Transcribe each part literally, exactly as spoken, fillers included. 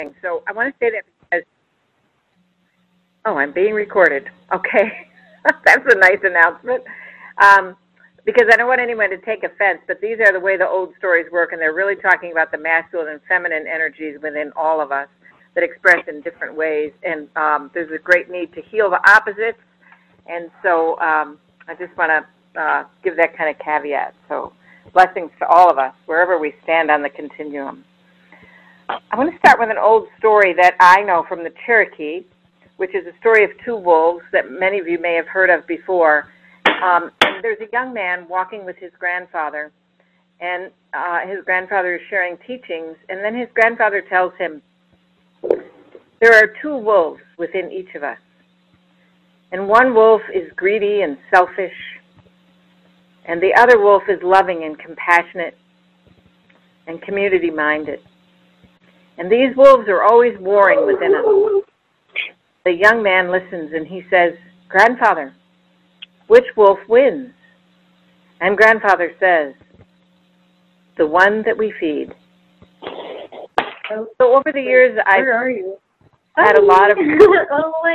So I want to say that because, oh, I'm being recorded. Okay. That's a nice announcement. Um, because I don't want anyone to take offense, but these are the way the old stories work, and they're really talking about the masculine and feminine energies within all of us that express in different ways. And um, there's a great need to heal the opposites. And so um, I just want to uh, give that kind of caveat. So blessings to all of us, wherever we stand on the continuum. I want to start with an old story that I know from the Cherokee, which is a story of two wolves that many of you may have heard of before. Um, and there's a young man walking with his grandfather, and uh, his grandfather is sharing teachings, and then his grandfather tells him, there are two wolves within each of us. And one wolf is greedy and selfish, and the other wolf is loving and compassionate and community-minded. And these wolves are always warring within us. The young man listens and he says, Grandfather, which wolf wins? And Grandfather says, the one that we feed. So over the years, I've Where are you? had a lot of... Oh, my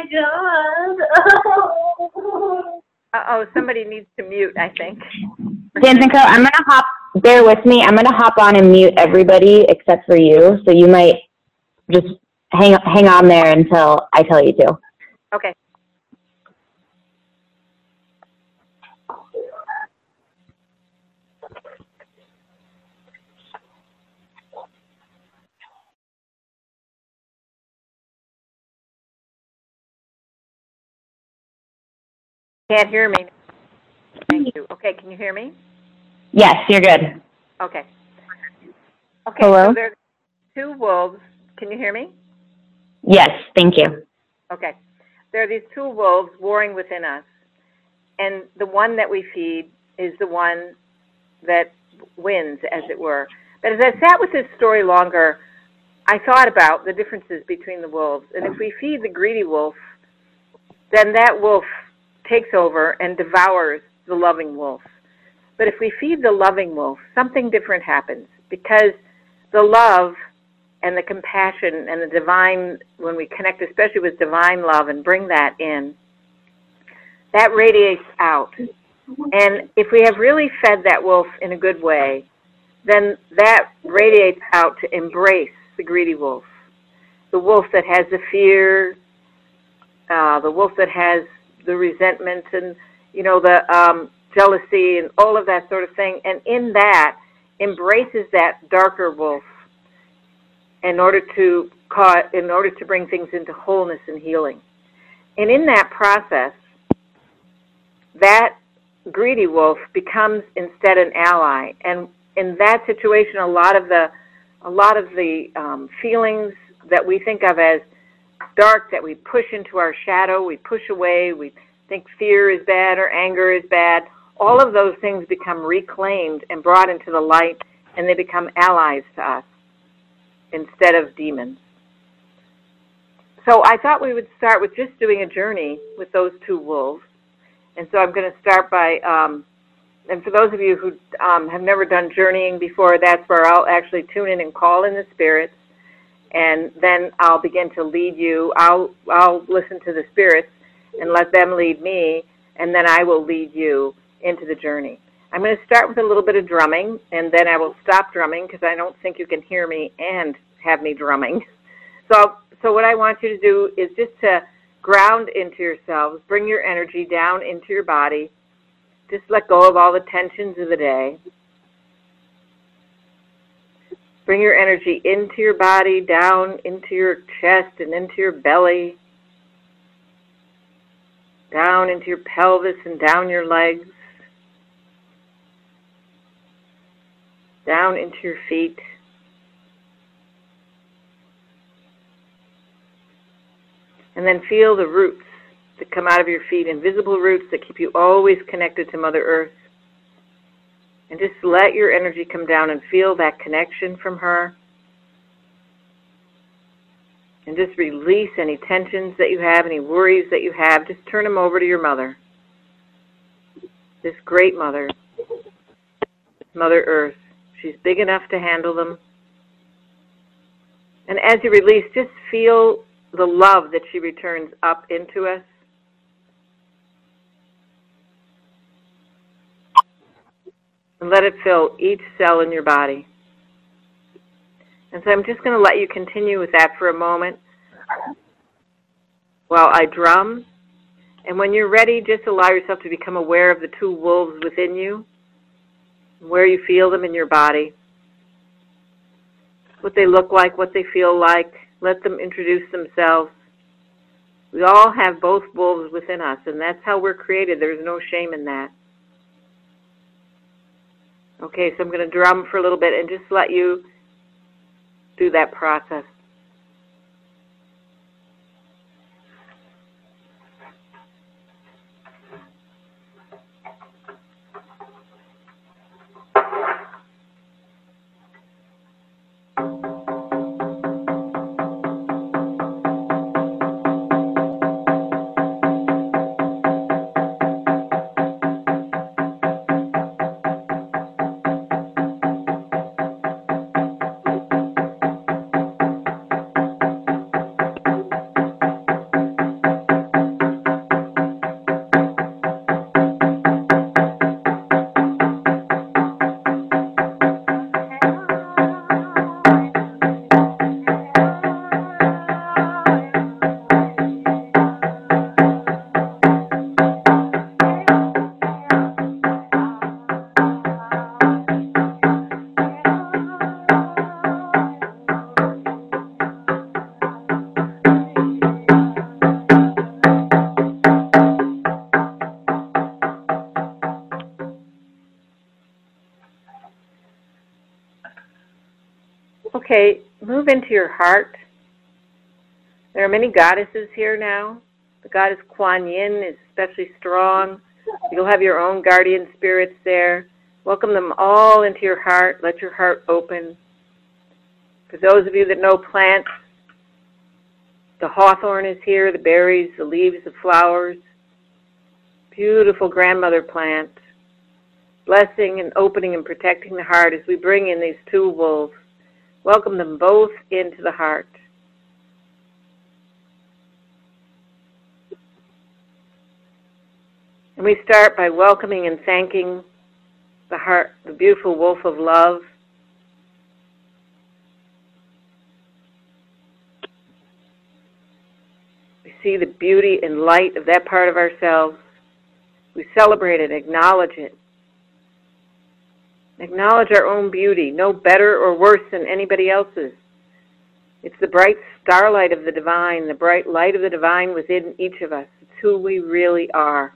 God. Uh-oh, somebody needs to mute, I think. Danzico, I'm going to hop, bear with me, I'm going to hop on and mute everybody except for you, so you might just hang, hang on there until I tell you to. Okay. Can't hear me. Thank you. Okay, can you hear me? Yes, you're good. Okay. Okay, Hello? so there's two wolves. Can you hear me? Yes, thank you. Okay. There are these two wolves warring within us, and the one that we feed is the one that wins, as it were. But as I sat with this story longer, I thought about the differences between the wolves. And if we feed the greedy wolf, then that wolf takes over and devours the loving wolf. But if we feed the loving wolf, something different happens, because the love and the compassion and the divine, when we connect especially with divine love and bring that in, that radiates out. And if we have really fed that wolf in a good way, then that radiates out to embrace the greedy wolf, the wolf that has the fear, uh, the wolf that has the resentment and, you know, the um, jealousy and all of that sort of thing. And in that, embraces that darker wolf in order to cause, in order to bring things into wholeness and healing. And in that process, that greedy wolf becomes instead an ally. And in that situation, a lot of the, a lot of the um, feelings that we think of as dark, that we push into our shadow, we push away, we think fear is bad or anger is bad, all of those things become reclaimed and brought into the light, and they become allies to us instead of demons. So I thought we would start with just doing a journey with those two wolves. And so I'm going to start by, um, and for those of you who um, have never done journeying before, that's where I'll actually tune in and call in the spirits, and then I'll begin to lead you. I'll, I'll listen to the spirits and let them lead me, and then I will lead you into the journey. I'm going to start with a little bit of drumming, and then I will stop drumming because I don't think you can hear me and have me drumming. So, so what I want you to do is just to ground into yourselves, bring your energy down into your body. Just let go of all the tensions of the day. Bring your energy into your body, down into your chest and into your belly, down into your pelvis and down your legs, down into your feet. And then feel the roots that come out of your feet, invisible roots that keep you always connected to Mother Earth. And just let your energy come down and feel that connection from her. And just release any tensions that you have, any worries that you have. Just turn them over to your mother. This great mother, Mother Earth. She's big enough to handle them. And as you release, just feel the love that she returns up into us. And let it fill each cell in your body. And so I'm just going to let you continue with that for a moment while I drum. And when you're ready, just allow yourself to become aware of the two wolves within you, where you feel them in your body, what they look like, what they feel like. Let them introduce themselves. We all have both wolves within us, and that's how we're created. There's no shame in that. Okay, so I'm going to drum for a little bit and just let you do that process. Okay, move into your heart. There are many goddesses here now. The goddess Kuan Yin is especially strong. You'll have your own guardian spirits there. Welcome them all into your heart. Let your heart open. For those of you that know plants, the hawthorn is here, the berries, the leaves, the flowers. Beautiful grandmother plant. Blessing and opening and protecting the heart as we bring in these two wolves. Welcome them both into the heart. And we start by welcoming and thanking the heart, the beautiful wolf of love. We see the beauty and light of that part of ourselves. We celebrate it, acknowledge it. Acknowledge our own beauty, no better or worse than anybody else's. It's the bright starlight of the divine, the bright light of the divine within each of us. It's who we really are.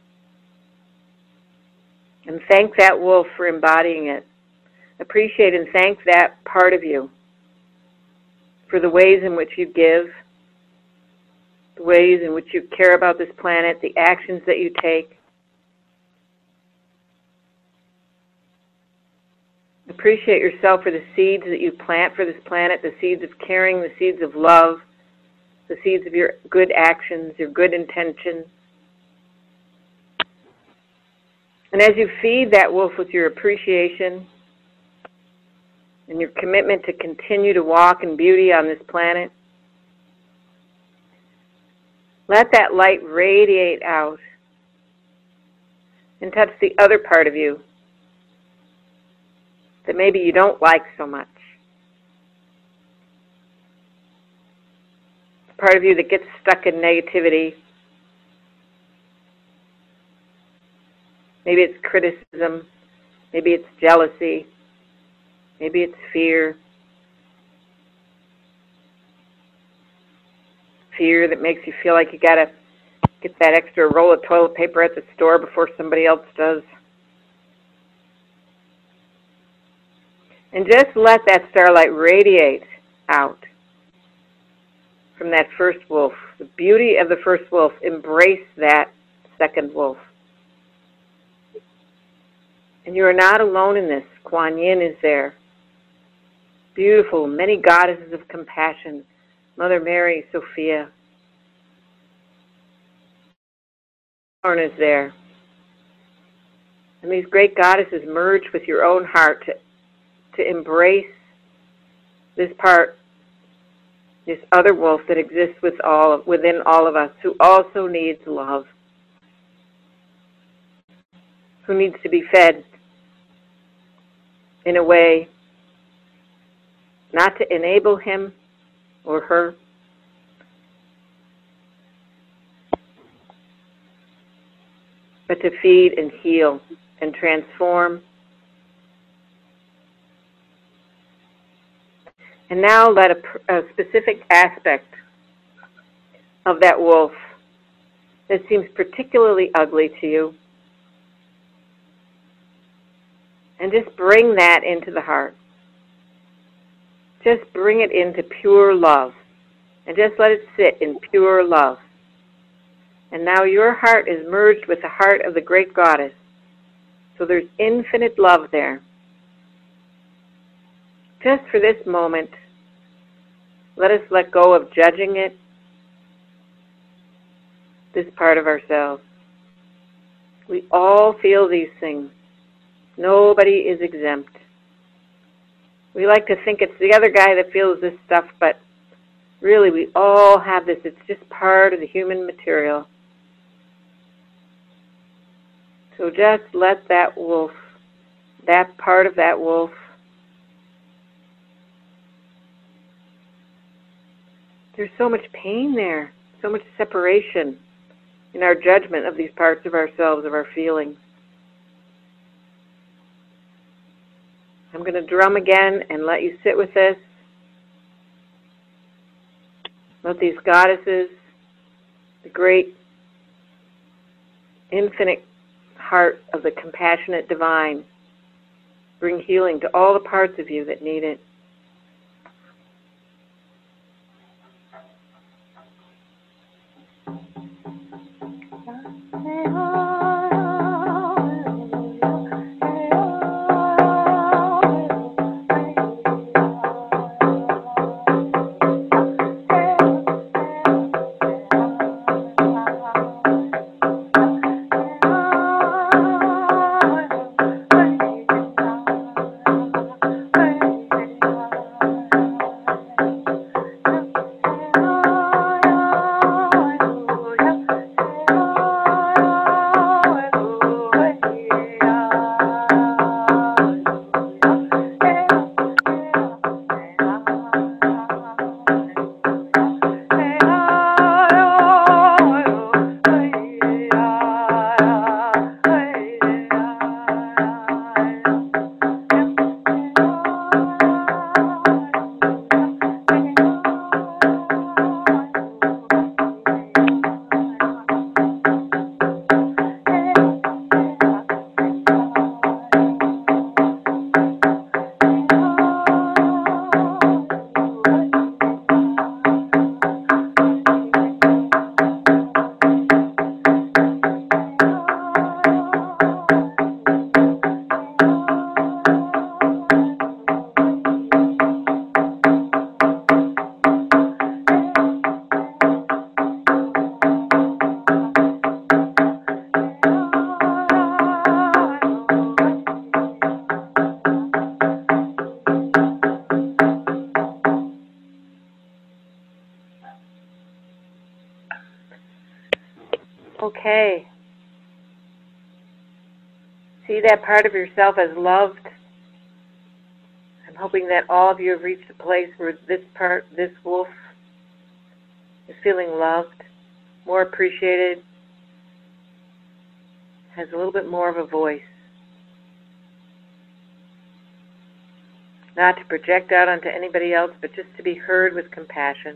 And thank that wolf for embodying it. Appreciate and thank that part of you for the ways in which you give, the ways in which you care about this planet, the actions that you take. Appreciate yourself for the seeds that you plant for this planet, the seeds of caring, the seeds of love, the seeds of your good actions, your good intentions. And as you feed that wolf with your appreciation and your commitment to continue to walk in beauty on this planet, let that light radiate out and touch the other part of you that maybe you don't like so much. The part of you that gets stuck in negativity. Maybe it's criticism. Maybe it's jealousy. Maybe it's fear. Fear that makes you feel like you got to get that extra roll of toilet paper at the store before somebody else does. And just let that starlight radiate out from that first wolf. The beauty of the first wolf. Embrace that second wolf. And you are not alone in this. Kuan Yin is there. Beautiful, many goddesses of compassion. Mother Mary, Sophia. Orn is there. And these great goddesses merge with your own heart to to embrace this part this other wolf that exists with all, within all of us, who also needs love, who needs to be fed in a way not to enable him or her, but to feed and heal and transform. And now let a, a specific aspect of that wolf that seems particularly ugly to you, and just bring that into the heart. Just bring it into pure love, and just let it sit in pure love. And now your heart is merged with the heart of the great goddess. So there's infinite love there. Just for this moment, let us let go of judging it, this part of ourselves. We all feel these things. Nobody is exempt. We like to think it's the other guy that feels this stuff, but really we all have this. It's just part of the human material. So just let that wolf, that part of that wolf, there's so much pain there, so much separation in our judgment of these parts of ourselves, of our feelings. I'm going to drum again and let you sit with this. Let these goddesses, the great infinite heart of the compassionate divine, bring healing to all the parts of you that need it. Okay. See that part of yourself as loved. I'm hoping that all of you have reached a place where this part, this wolf, is feeling loved, more appreciated, has a little bit more of a voice. Not to project out onto anybody else, but just to be heard with compassion.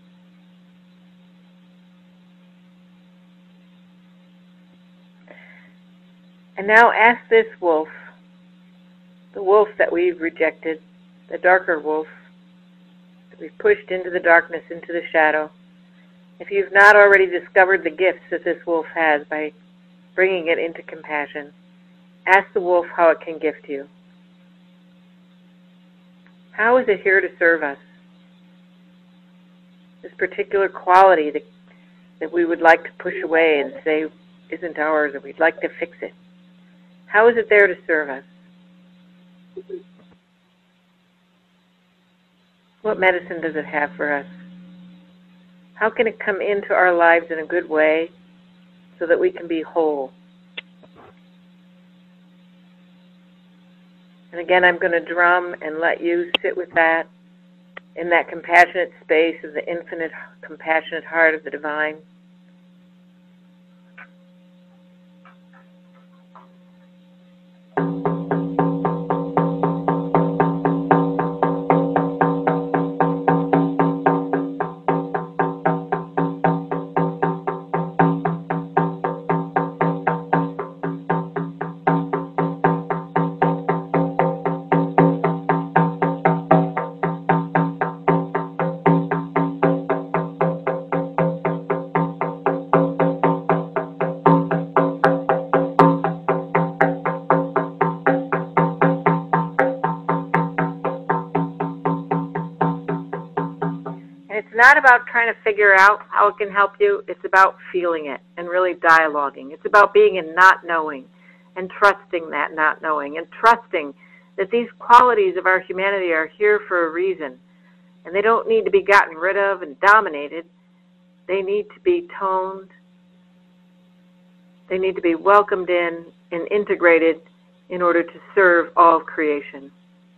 And now ask this wolf, the wolf that we've rejected, the darker wolf, that we've pushed into the darkness, into the shadow. If you've not already discovered the gifts that this wolf has by bringing it into compassion, ask the wolf how it can gift you. How is it here to serve us? This particular quality that, that we would like to push away and say isn't ours, or we'd like to fix it. How is it there to serve us? What medicine does it have for us? How can it come into our lives in a good way so that we can be whole? And again, I'm going to drum and let you sit with that in that compassionate space of the infinite, compassionate heart of the divine. Not about trying to figure out how it can help you. It's about feeling it and really dialoguing. It's about being in not knowing and trusting that not knowing and trusting that these qualities of our humanity are here for a reason. And they don't need to be gotten rid of and dominated. They need to be toned. They need to be welcomed in and integrated in order to serve all of creation.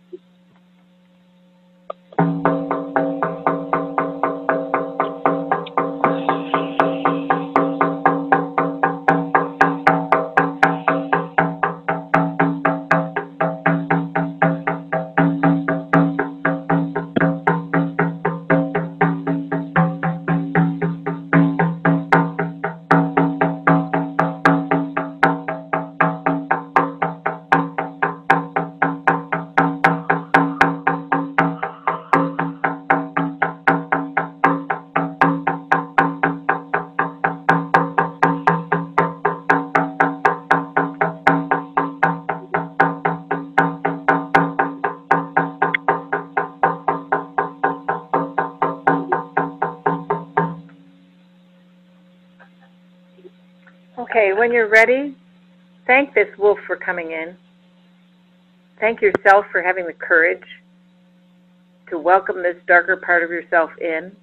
Okay, when you're ready, thank this wolf for coming in. Thank yourself for having the courage to welcome this darker part of yourself in.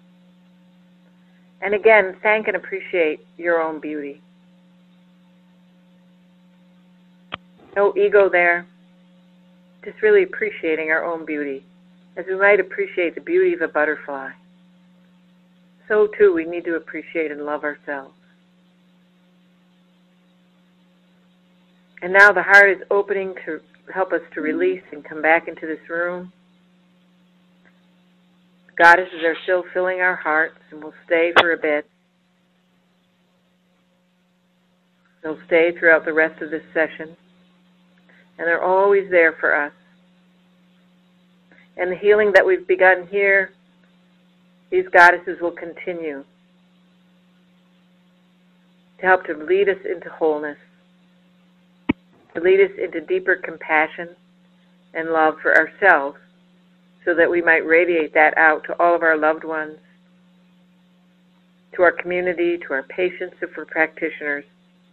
And again, thank and appreciate your own beauty. No ego there, just really appreciating our own beauty, as we might appreciate the beauty of a butterfly. So too, we need to appreciate and love ourselves. And now the heart is opening to help us to release and come back into this room. The goddesses are still filling our hearts and will stay for a bit. They'll stay throughout the rest of this session. And they're always there for us. And the healing that we've begun here, these goddesses will continue to help to lead us into wholeness, to lead us into deeper compassion and love for ourselves so that we might radiate that out to all of our loved ones, to our community, to our patients, and for practitioners.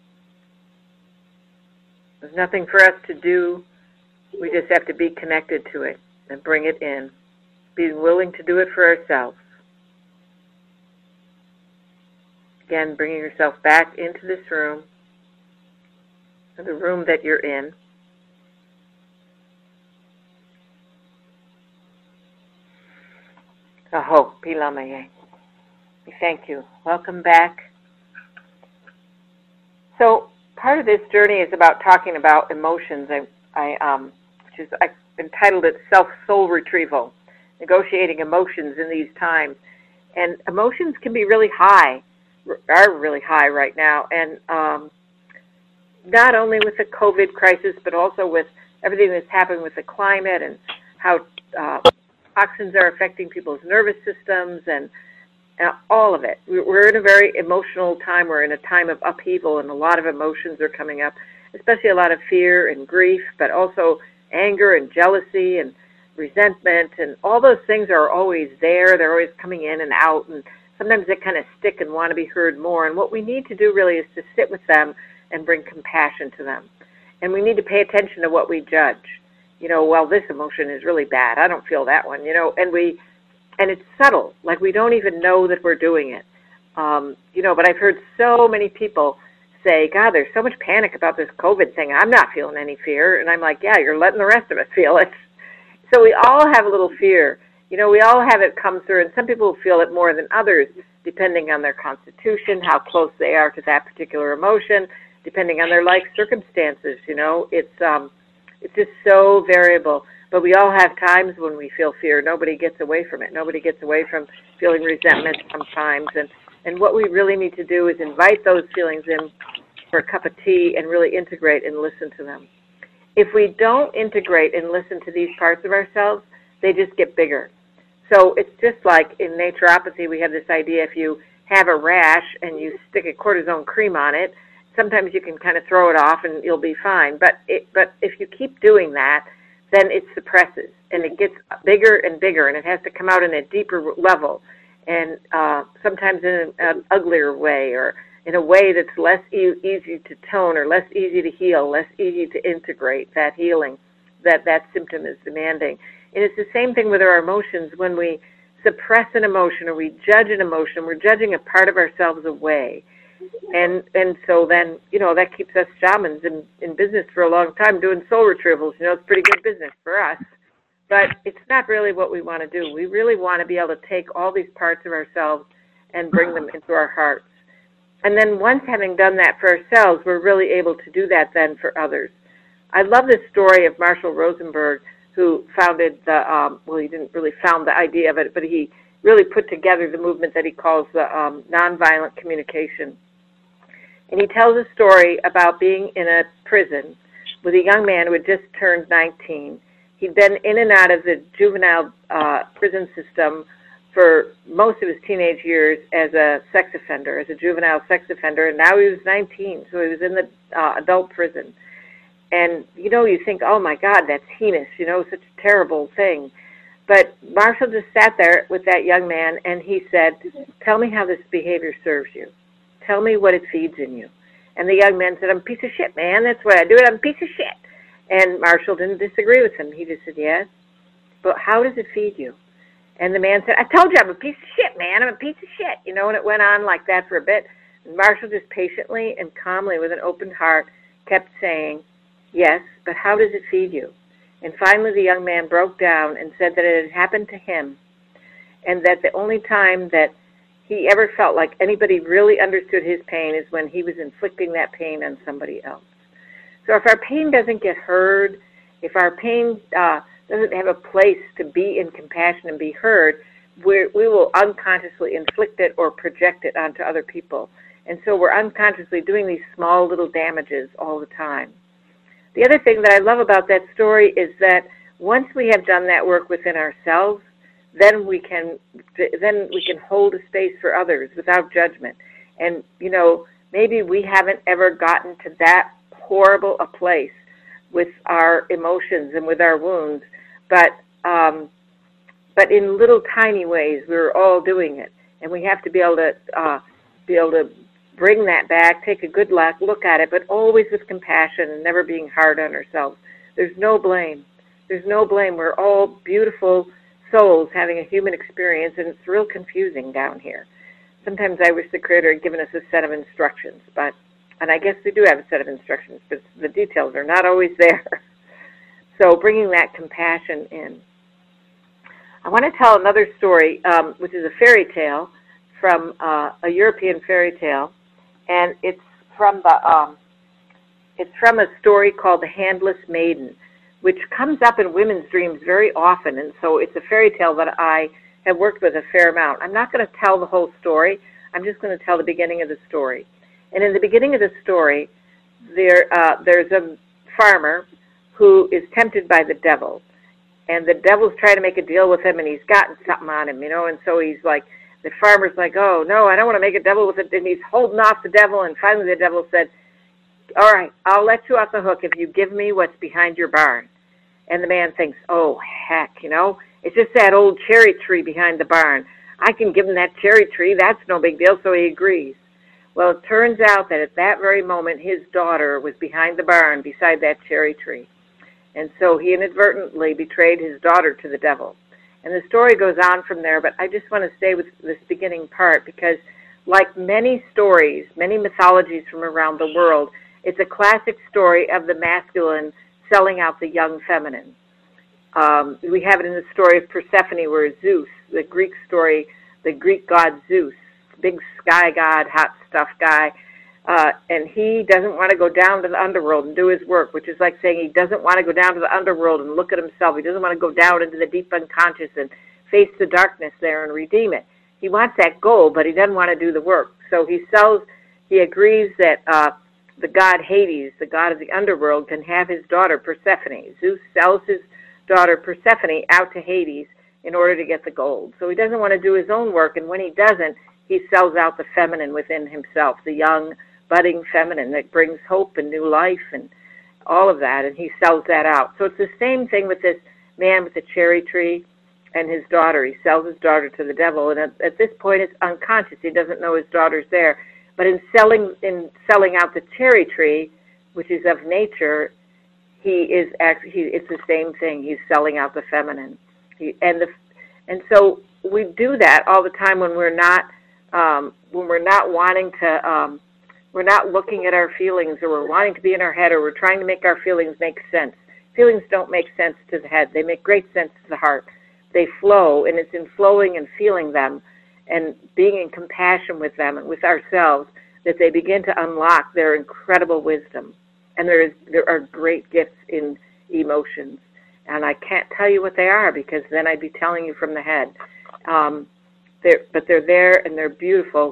There's nothing for us to do. We just have to be connected to it and bring it in, being willing to do it for ourselves. Again, bringing yourself back into this room, the room that you're in. Aho, Pilamaye. We thank you. Welcome back. So part of this journey is about talking about emotions. I, I um, which is I entitled it Self-Soul Retrieval, negotiating emotions in these times. And emotions can be really high, are really high right now, and um, not only with the COVID crisis, but also with everything that's happening with the climate and how uh, toxins are affecting people's nervous systems and uh, all of it. We're in a very emotional time. We're in a time of upheaval, and a lot of emotions are coming up, especially a lot of fear and grief, but also anger and jealousy and resentment, and all those things are always there. They're always coming in and out, and sometimes they kind of stick and want to be heard more. And what we need to do really is to sit with them and bring compassion to them. And we need to pay attention to what we judge. You know, well, this emotion is really bad. I don't feel that one, you know. And we and it's subtle, like we don't even know that we're doing it. Um, you know, but I've heard so many people say, God, there's so much panic about this COVID thing. I'm not feeling any fear. And I'm like, yeah, you're letting the rest of us feel it. So we all have a little fear. You know, we all have it come through, and some people feel it more than others, depending on their constitution, how close they are to that particular emotion, depending on their life circumstances. You know, it's um, it's just so variable. But we all have times when we feel fear. Nobody gets away from it. Nobody gets away from feeling resentment sometimes. And, and what we really need to do is invite those feelings in for a cup of tea and really integrate and listen to them. If we don't integrate and listen to these parts of ourselves, they just get bigger. So it's just like in naturopathy, we have this idea if you have a rash and you stick a cortisone cream on it, sometimes you can kind of throw it off and you'll be fine. But it, but if you keep doing that, then it suppresses and it gets bigger and bigger, and it has to come out in a deeper level, and uh, sometimes in an uglier way, or in a way that's less e easy to tone, or less easy to heal, less easy to integrate that healing that that symptom is demanding. And it's the same thing with our emotions. When we suppress an emotion or we judge an emotion, we're judging a part of ourselves away. And and so then, you know, that keeps us shamans in, in business for a long time doing soul retrievals. You know, it's pretty good business for us. But it's not really what we want to do. We really want to be able to take all these parts of ourselves and bring them into our hearts. And then once having done that for ourselves, we're really able to do that then for others. I love this story of Marshall Rosenberg, who founded the, um, well, he didn't really found the idea of it, but he really put together the movement that he calls the um, nonviolent communication. And he tells a story about being in a prison with a young man who had just turned nineteen. He'd been in and out of the juvenile uh, prison system for most of his teenage years as a sex offender, as a juvenile sex offender, and now he was nineteen, so he was in the uh, adult prison. And, you know, you think, oh, my God, that's heinous, you know, such a terrible thing. But Marshall just sat there with that young man, and he said, tell me how this behavior serves you. Tell me what it feeds in you. And the young man said, I'm a piece of shit, man. That's what I do. I'm a piece of shit. And Marshall didn't disagree with him. He just said, yes, but how does it feed you? And the man said, I told you I'm a piece of shit, man. I'm a piece of shit. You know, and it went on like that for a bit. And Marshall just patiently and calmly, with an open heart, kept saying, yes, but how does it feed you? And finally the young man broke down and said that it had happened to him, and that the only time that he ever felt like anybody really understood his pain is when he was inflicting that pain on somebody else. So if our pain doesn't get heard, if our pain uh, doesn't have a place to be in compassion and be heard, we're, we will unconsciously inflict it or project it onto other people. And so we're unconsciously doing these small little damages all the time. The other thing that I love about that story is that once we have done that work within ourselves, then we can then we can hold a space for others without judgment. And, you know, maybe we haven't ever gotten to that horrible a place with our emotions and with our wounds, but um, but in little tiny ways we're all doing it, and we have to be able to uh, be able to bring that back, take a good look at it, but always with compassion and never being hard on ourselves. There's no blame. There's no blame. We're all beautiful souls having a human experience, and it's real confusing down here. Sometimes I wish the Creator had given us a set of instructions, but, and I guess we do have a set of instructions, but the details are not always there. So bringing that compassion in. I want to tell another story, um, which is a fairy tale from uh, a European fairy tale, and it's from the um, it's from a story called The Handless Maiden, which comes up in women's dreams very often, and so it's a fairy tale that I have worked with a fair amount. I'm not going to tell the whole story. I'm just going to tell the beginning of the story. And in the beginning of the story, there uh, there's a farmer who is tempted by the devil, and the devil's trying to make a deal with him, and he's gotten something on him, you know, and so he's like, the farmer's like, oh, no, I don't want to make a devil with it, and he's holding off the devil, and finally the devil said, all right, I'll let you off the hook if you give me what's behind your barn. And the man thinks, oh, heck, you know, it's just that old cherry tree behind the barn. I can give him that cherry tree. That's no big deal, so he agrees. Well, it turns out that at that very moment, his daughter was behind the barn beside that cherry tree. And so he inadvertently betrayed his daughter to the devil. And the story goes on from there, but I just want to stay with this beginning part because like many stories, many mythologies from around the world, it's a classic story of the masculine selling out the young feminine. Um, we have it in the story of Persephone where Zeus, the Greek story, the Greek god Zeus, big sky god, hot stuff guy, uh, and he doesn't want to go down to the underworld and do his work, which is like saying he doesn't want to go down to the underworld and look at himself. He doesn't want to go down into the deep unconscious and face the darkness there and redeem it. He wants that goal, but he doesn't want to do the work. So he sells, he agrees that uh, the god Hades, the god of the underworld, can have his daughter Persephone. Zeus sells his daughter Persephone out to Hades in order to get the gold. So he doesn't want to do his own work, and when he doesn't, he sells out the feminine within himself, the young, budding feminine that brings hope and new life and all of that, and he sells that out. So it's the same thing with this man with the cherry tree and his daughter. He sells his daughter to the devil, and at, at this point it's unconscious. He doesn't know his daughter's there. But in selling in selling out the cherry tree, which is of nature, he is actually he, it's the same thing. He's selling out the feminine, he, and the and so we do that all the time when we're not um, when we're not wanting to. Um, We're not looking at our feelings, or we're wanting to be in our head, or we're trying to make our feelings make sense. Feelings don't make sense to the head. They make great sense to the heart. They flow, and it's in flowing and feeling them and being in compassion with them and with ourselves that they begin to unlock their incredible wisdom. And there is there are great gifts in emotions. And I can't tell you what they are because then I'd be telling you from the head. Um, they're, but they're there, and they're beautiful.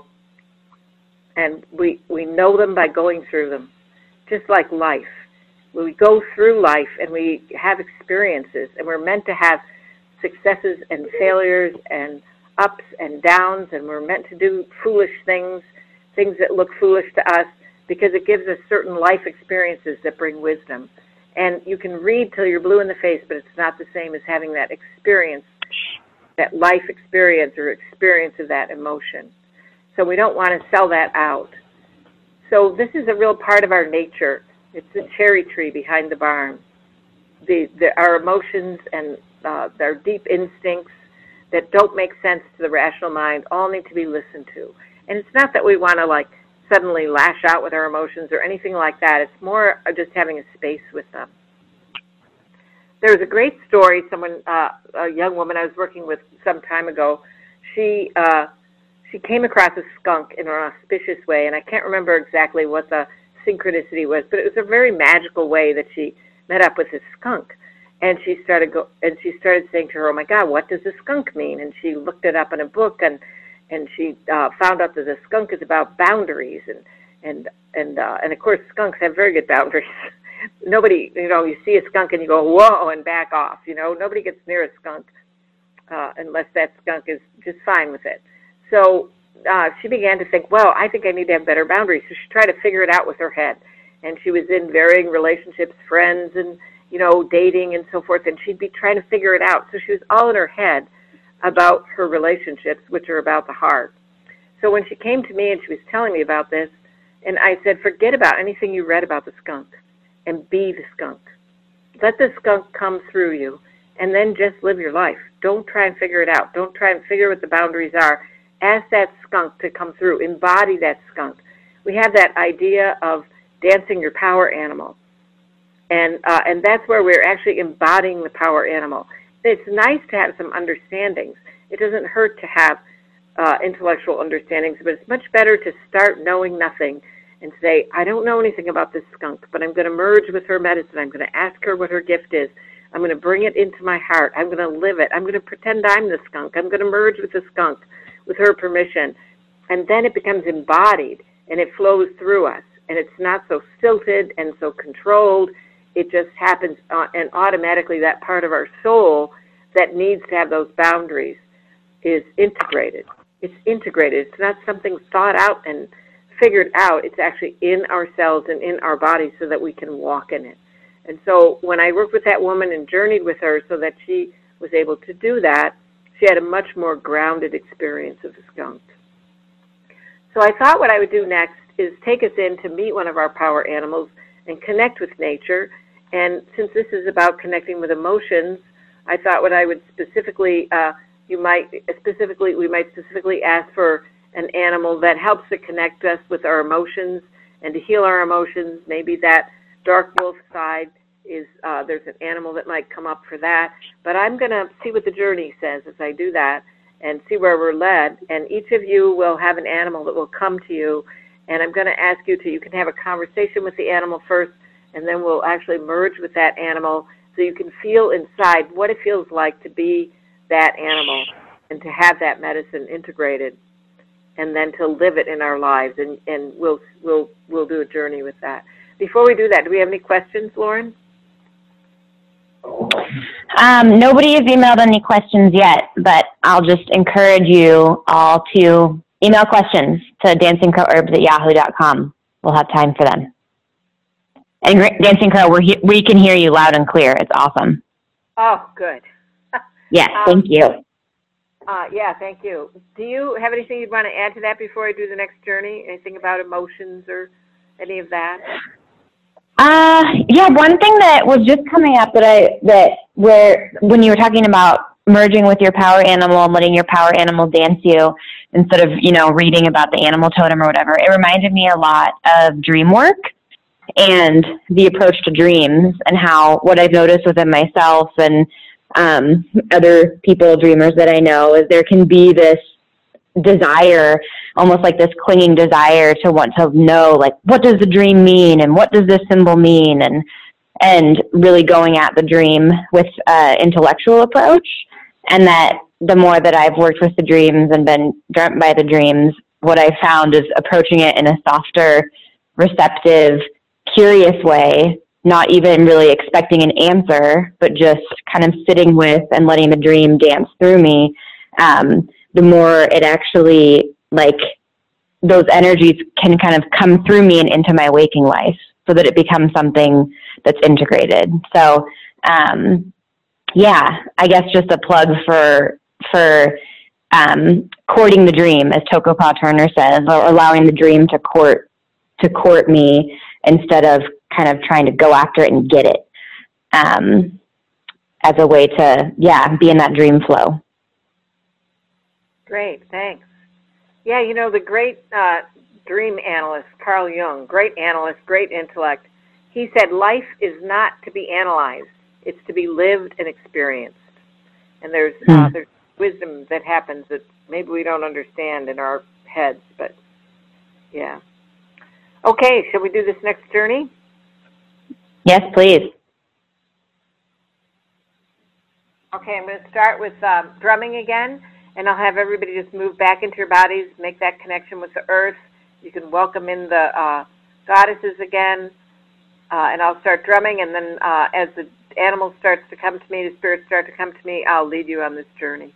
And we, we know them by going through them, just like life. We go through life and we have experiences, and we're meant to have successes and failures and ups and downs, and we're meant to do foolish things, things that look foolish to us, because it gives us certain life experiences that bring wisdom. And you can read till you're blue in the face, but it's not the same as having that experience, that life experience or experience of that emotion. So we don't want to sell that out. So this is a real part of our nature. It's the cherry tree behind the barn. The, the, our emotions and uh, our deep instincts that don't make sense to the rational mind all need to be listened to. And it's not that we want to like suddenly lash out with our emotions or anything like that. It's more just having a space with them. There's a great story. Someone, uh, a young woman I was working with some time ago, she... Uh, She came across a skunk in an auspicious way, and I can't remember exactly what the synchronicity was, but it was a very magical way that she met up with this skunk. And she started go, and she started saying to her, "Oh my God, what does a skunk mean?" And she looked it up in a book, and and she uh, found out that the skunk is about boundaries, and and and uh, and of course skunks have very good boundaries. Nobody, you know, you see a skunk and you go whoa and back off. You know, nobody gets near a skunk uh, unless that skunk is just fine with it. So uh, she began to think, well, I think I need to have better boundaries. So she tried to figure it out with her head. And she was in varying relationships, friends, and, you know, dating and so forth. And she'd be trying to figure it out. So she was all in her head about her relationships, which are about the heart. So when she came to me and she was telling me about this, and I said, forget about anything you read about the skunk and be the skunk. Let the skunk come through you and then just live your life. Don't try and figure it out. Don't try and figure what the boundaries are. Ask that skunk to come through. Embody that skunk. We have that idea of dancing your power animal. And uh, and that's where we're actually embodying the power animal. It's nice to have some understandings. It doesn't hurt to have uh, intellectual understandings, but it's much better to start knowing nothing and say, I don't know anything about this skunk, but I'm going to merge with her medicine. I'm going to ask her what her gift is. I'm going to bring it into my heart. I'm going to live it. I'm going to pretend I'm the skunk. I'm going to merge with the skunk, with her permission, and then it becomes embodied, and it flows through us, and it's not so stilted and so controlled. It just happens, uh, and automatically that part of our soul that needs to have those boundaries is integrated. It's integrated. It's not something thought out and figured out. It's actually in ourselves and in our bodies so that we can walk in it. And so when I worked with that woman and journeyed with her so that she was able to do that, she had a much more grounded experience of the skunk. So I thought what I would do next is take us in to meet one of our power animals and connect with nature. And since this is about connecting with emotions, I thought what I would specifically, uh, you might specifically, we might specifically ask for an animal that helps to connect us with our emotions and to heal our emotions. Maybe that dark wolf side is, uh, there's an animal that might come up for that. But I'm going to see what the journey says as I do that and see where we're led. And each of you will have an animal that will come to you. And I'm going to ask you to, you can have a conversation with the animal first, and then we'll actually merge with that animal so you can feel inside what it feels like to be that animal and to have that medicine integrated, and then to live it in our lives. And, and we'll, we'll, we'll do a journey with that. Before we do that, do we have any questions, Lauren? Um, nobody has emailed any questions yet, but I'll just encourage you all to email questions to dancing crow herbs at yahoo dot com. We'll have time for them. And Dancing Crow, we're he- we can hear you loud and clear. It's awesome. Oh, good. Yes, um, thank you. Uh, yeah, thank you. Do you have anything you'd want to add to that before I do the next journey? Anything about emotions or any of that? Uh, yeah, one thing that was just coming up that I, that where, when you were talking about merging with your power animal and letting your power animal dance you instead of, you know, reading about the animal totem or whatever, it reminded me a lot of dream work and the approach to dreams, and how what I've noticed within myself and um, other people, dreamers that I know, is there can be this desire, almost like this clinging desire to want to know, like, what does the dream mean, and what does this symbol mean, and and really going at the dream with an intellectual approach. And that the more that I've worked with the dreams and been dreamt by the dreams, what I've found is approaching it in a softer, receptive, curious way, not even really expecting an answer, but just kind of sitting with and letting the dream dance through me. Um, the more it actually, like, those energies can kind of come through me and into my waking life, so that it becomes something that's integrated. So, um, yeah, I guess just a plug for, for, um, courting the dream, as Tocopah Turner says, or allowing the dream to court, to court me instead of kind of trying to go after it and get it, um, as a way to, yeah, be in that dream flow. Great, thanks. Yeah, you know, the great uh, dream analyst, Carl Jung, great analyst, great intellect, he said life is not to be analyzed. It's to be lived and experienced. And there's, hmm. uh, there's wisdom that happens that maybe we don't understand in our heads, but yeah. Okay, shall we do this next journey? Yes, please. Okay, I'm going to start with um, drumming again, and I'll have everybody just move back into your bodies, make that connection with the earth. You can welcome in the uh, goddesses again, uh, and I'll start drumming, and then uh, as the animal starts to come to me, the spirits start to come to me, I'll lead you on this journey.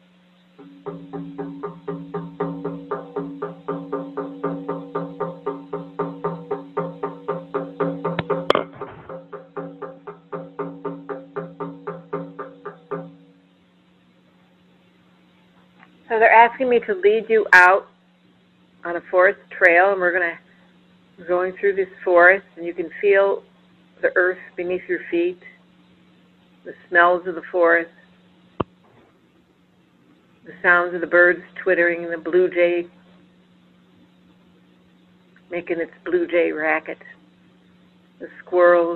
So they're asking me to lead you out on a forest trail, and we're going to we're going through this forest, and you can feel the earth beneath your feet, the smells of the forest, the sounds of the birds twittering, the blue jay making its blue jay racket, the squirrels,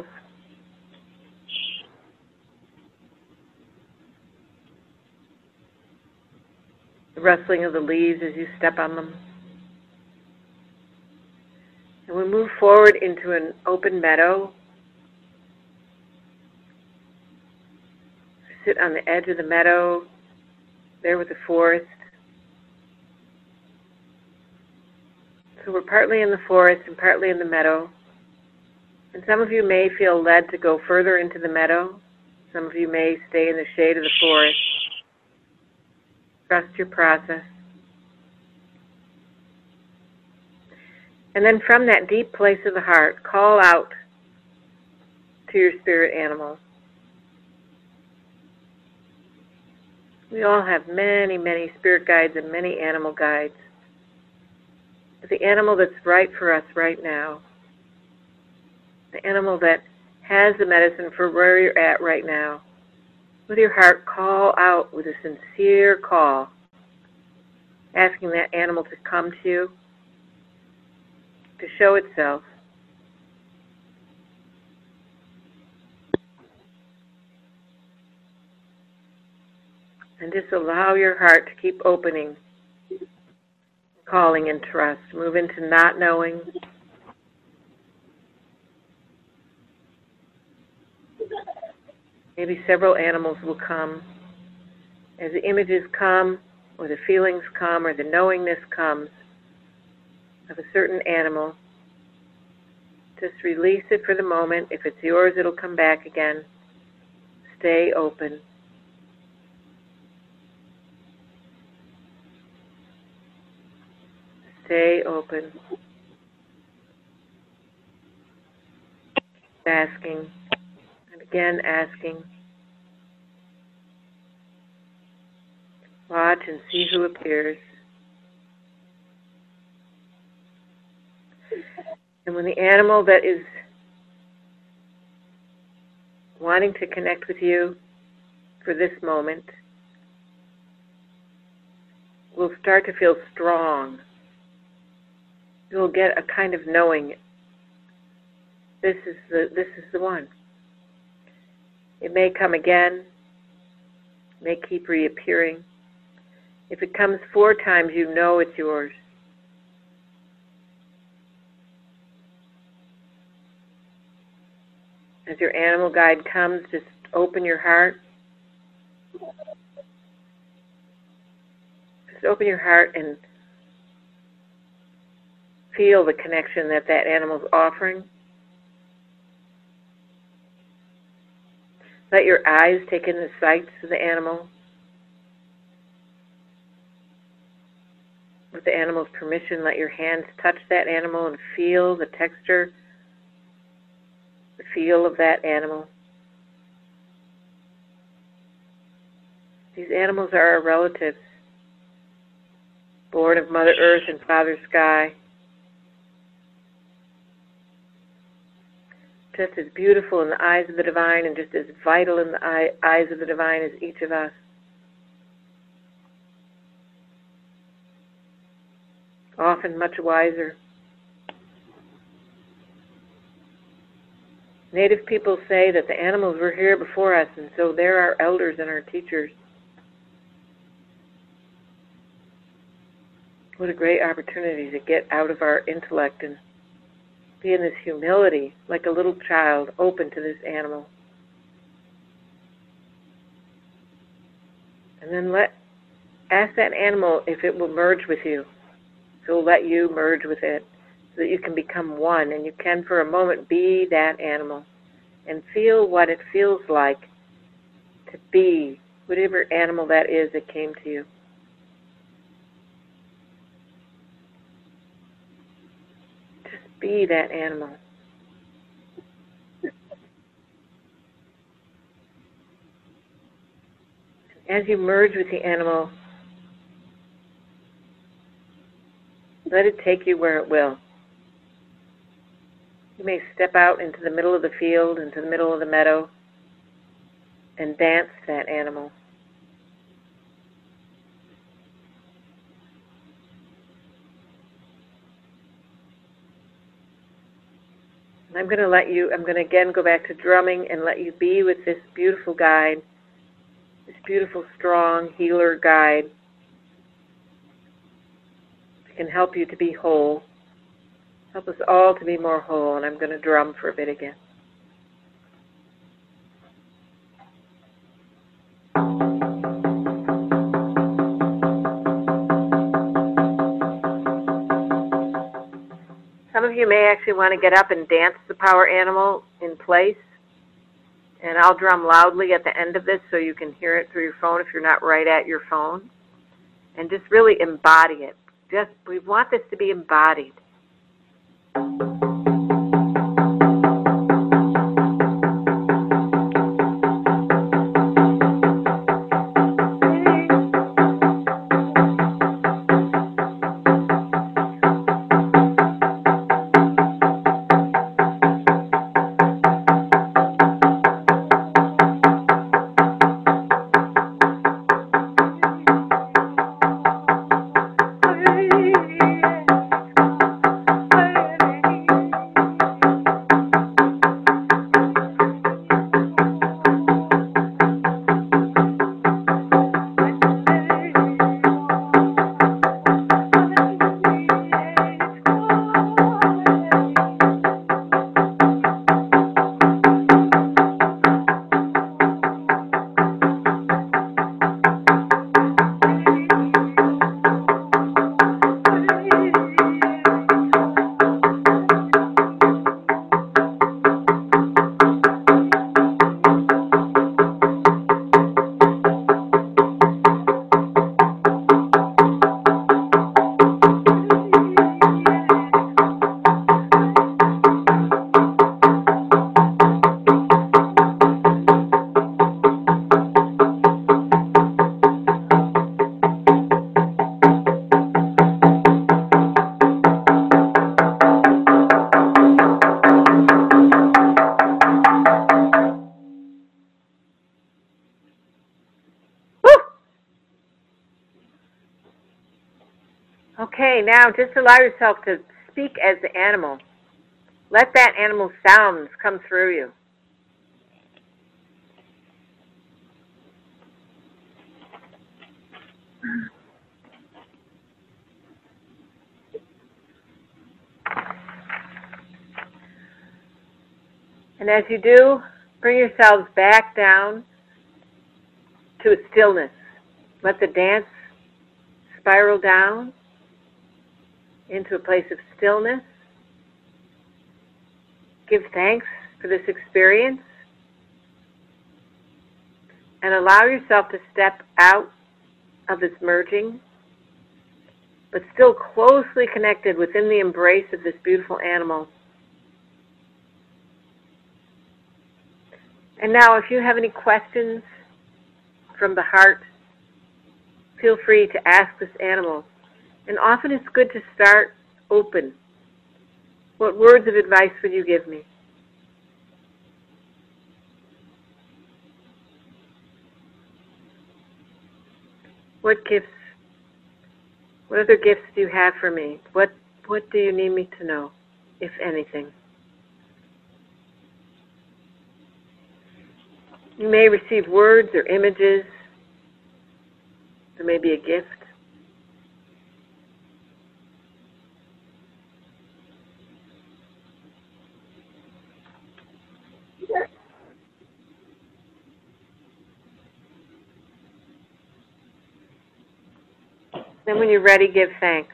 the rustling of the leaves as you step on them. And we move forward into an open meadow. Sit on the edge of the meadow, there with the forest. So we're partly in the forest and partly in the meadow. And some of you may feel led to go further into the meadow. Some of you may stay in the shade of the forest. Trust your process. And then from that deep place of the heart, call out to your spirit animal. We all have many, many spirit guides and many animal guides. But the animal that's right for us right now, the animal that has the medicine for where you're at right now, With your heart, call out with a sincere call, asking that animal to come to you, to show itself. And just allow your heart to keep opening, calling in trust. Move into not knowing. Maybe several animals will come. As the images come, or the feelings come, or the knowingness comes of a certain animal, just release it for the moment. If it's yours, it'll come back again. Stay open. Stay open. Asking, and again asking. Watch and see who appears. And when the animal that is wanting to connect with you for this moment will start to feel strong, you'll get a kind of knowing, this is the this is the one. It may come again, may keep reappearing. If it comes four times, you know it's yours. As your animal guide comes, just open your heart. Just open your heart and feel the connection that that animal's offering. Let your eyes take in the sights of the animal. With the animal's permission, let your hands touch that animal and feel the texture, the feel of that animal. These animals are our relatives, born of Mother Earth and Father Sky. Just as beautiful in the eyes of the divine and just as vital in the eye, eyes of the divine as each of us. Often much wiser. Native people say that the animals were here before us, and so they're our elders and our teachers. What a great opportunity to get out of our intellect and be in this humility, like a little child, open to this animal. And then let ask that animal if it will merge with you. If it will let you merge with it, so that you can become one, and you can for a moment be that animal and feel what it feels like to be whatever animal that is that came to you. Be that animal. As you merge with the animal, let it take you where it will. You may step out into the middle of the field, into the middle of the meadow, and dance that animal. I'm going to let you, I'm going to again go back to drumming and let you be with this beautiful guide, this beautiful, strong healer guide that can help you to be whole, help us all to be more whole. And I'm going to drum for a bit again. Some of you may actually want to get up and dance the power animal in place. And I'll drum loudly at the end of this so you can hear it through your phone if you're not right at your phone. And just really embody it. Just, we want this to be embodied. Okay, now just allow yourself to speak as the animal. Let that animal's sounds come through you. And as you do, bring yourselves back down to a stillness. Let the dance spiral down into a place of stillness. Give thanks for this experience. And allow yourself to step out of this merging, but still closely connected within the embrace of this beautiful animal. And now, if you have any questions from the heart, feel free to ask this animal. And often it's good to start open. What words of advice would you give me? What gifts, what other gifts do you have for me? What, what do you need me to know, if anything? You may receive words or images. There may be a gift. Then when you're ready, give thanks.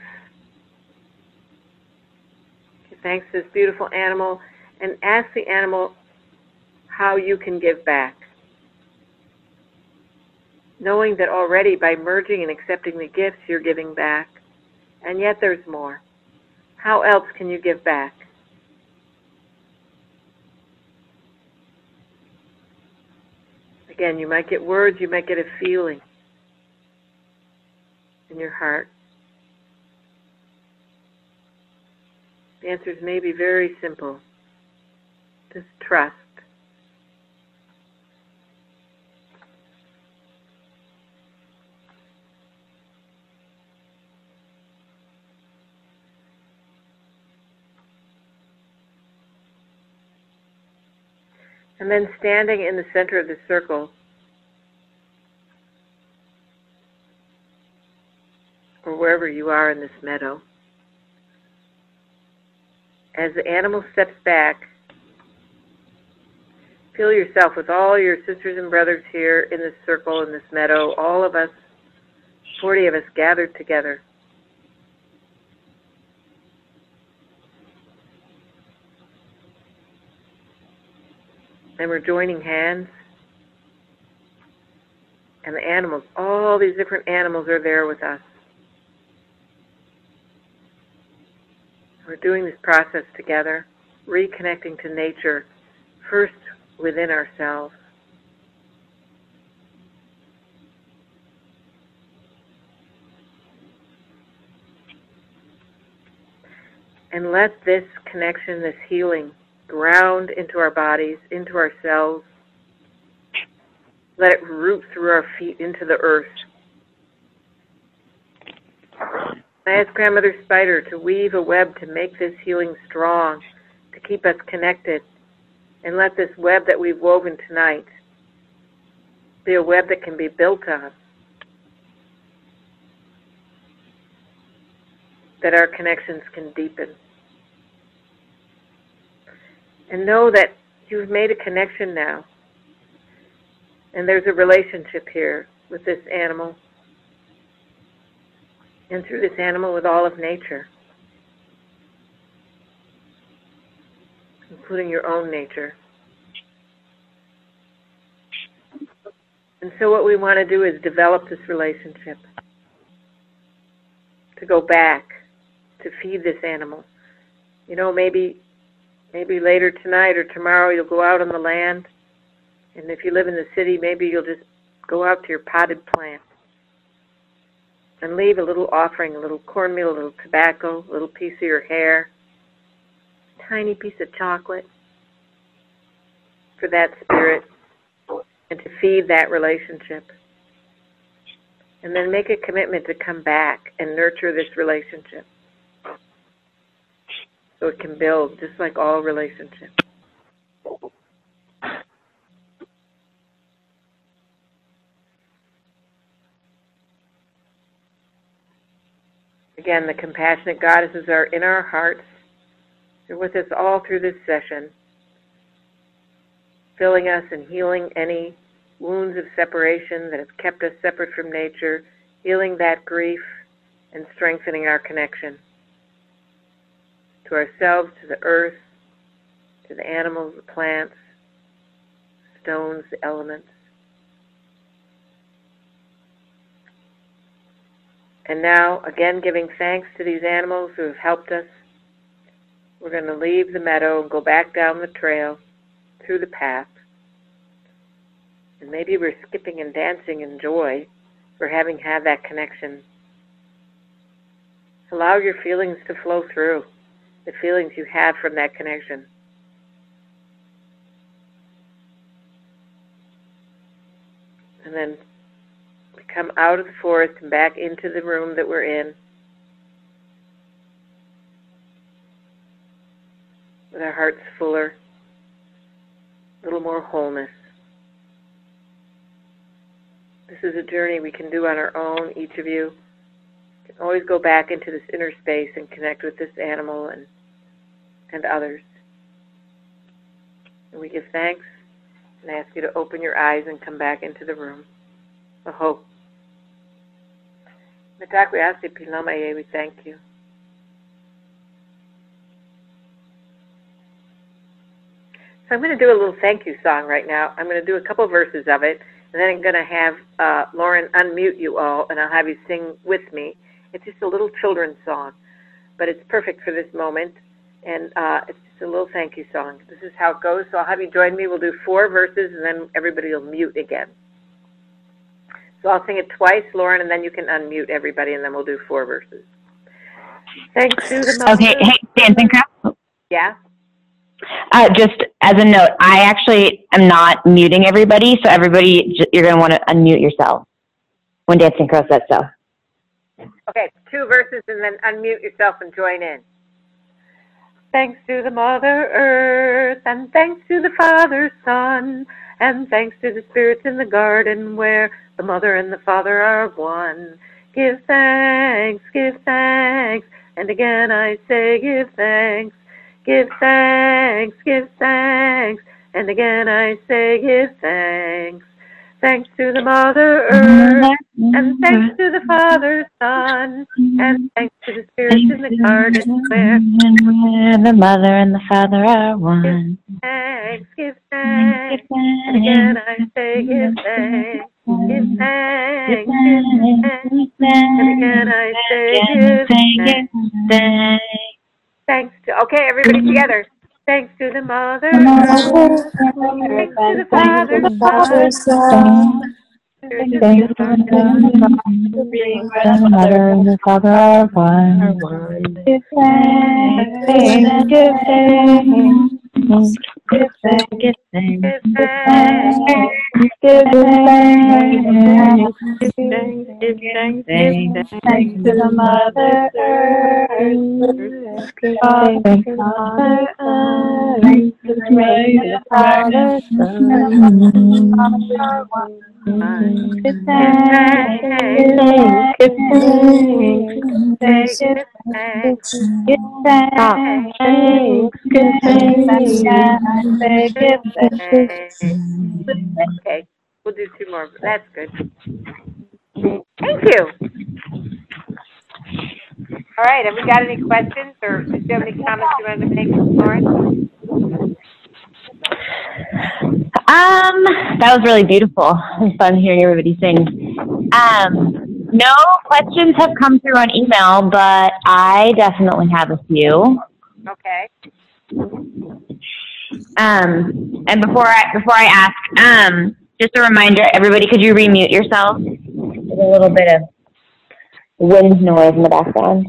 Give thanks to this beautiful animal and ask the animal how you can give back. Knowing that already by merging and accepting the gifts, you're giving back. And yet there's more. How else can you give back? Again, you might get words, you might get a feeling in your heart. The answers may be very simple. Just trust. And then standing in the center of the circle, or wherever you are in this meadow, as the animal steps back, feel yourself with all your sisters and brothers here in this circle, in this meadow, all of us, forty of us gathered together. And we're joining hands. And the animals, all these different animals are there with us. We're doing this process together, reconnecting to nature, first within ourselves. And let this connection, this healing, ground into our bodies, into our cells. Let it root through our feet into the earth. I ask Grandmother Spider to weave a web to make this healing strong, to keep us connected. And let this web that we've woven tonight be a web that can be built on. That our connections can deepen. And know that you've made a connection now. And there's a relationship here with this animal. And through this animal with all of nature. Including your own nature. And so what we want to do is develop this relationship. To go back. To feed this animal. You know, maybe maybe later tonight or tomorrow you'll go out on the land. And if you live in the city, maybe you'll just go out to your potted plant. And leave a little offering, a little cornmeal, a little tobacco, a little piece of your hair, a tiny piece of chocolate for that spirit and to feed that relationship. And then make a commitment to come back and nurture this relationship so it can build, just like all relationships. Again, the compassionate goddesses are in our hearts. They're with us all through this session, filling us and healing any wounds of separation that have kept us separate from nature, healing that grief and strengthening our connection to ourselves, to the earth, to the animals, the plants, stones, the elements. And now, again, giving thanks to these animals who have helped us, we're going to leave the meadow and go back down the trail, through the path. And maybe we're skipping and dancing in joy for having had that connection. Allow your feelings to flow through, the feelings you had from that connection. And then we come out of the forest and back into the room that we're in with our hearts fuller, a little more wholeness. This is a journey we can do on our own, each of you. You can always go back into this inner space and connect with this animal and, and others. And we give thanks and ask you to open your eyes and come back into the room. Aho. Mitakuye Pilamaye, we thank you. So I'm going to do a little thank you song right now. I'm going to do a couple verses of it, and then I'm going to have uh, Lauren unmute you all, and I'll have you sing with me. It's just a little children's song, but it's perfect for this moment, and uh, it's just a little thank you song. This is how it goes, so I'll have you join me. We'll do four verses, and then everybody will mute again. So I'll sing it twice, Lauren, and then you can unmute everybody, and then we'll do four verses. Thanks to the mother. Okay, hey, Dancing Crow? Yeah? Uh, just as a note, I actually am not muting everybody, so everybody, you're going to want to unmute yourself when Dancing Crow says so. Okay, two verses and then unmute yourself and join in. Thanks to the Mother Earth, and thanks to the Father Son, and thanks to the spirits in the garden where the Mother and the Father are one. Give thanks, give thanks, and again I say give thanks. Give thanks, give thanks, and again I say give thanks. Thanks to the Mother Earth, and thanks to the Father Son, and thanks to the spirits in the garden where the Mother and the Father are one. Give thanks, give thanks, and again I say give thanks. Give thanks, give thanks, and again I say give thanks. Thanks to, okay, everybody together. Thanks to the Mother Earth, thanks to the Father Son, thanks to the Mother and the Father are one. Give thanks, give thanks. Give thanks, give thanks, give thanks, give thanks, give thanks, give thanks to the Mother Earth, thanks to the Mother Earth, thanks to the Father Son. Give thanks, give thanks, give thanks, give thanks, give thanks, give thanks. Okay, we'll do two more. That's good. Thank you. All right, have we got any questions, or do you have any comments you wanted to make, Lauren? Um, that was really beautiful. It was fun hearing everybody sing. Um, no questions have come through on email, but I definitely have a few. Okay. Um, and before I before I ask, um, just a reminder, everybody, could you remute yourself? There's a little bit of wind noise in the background.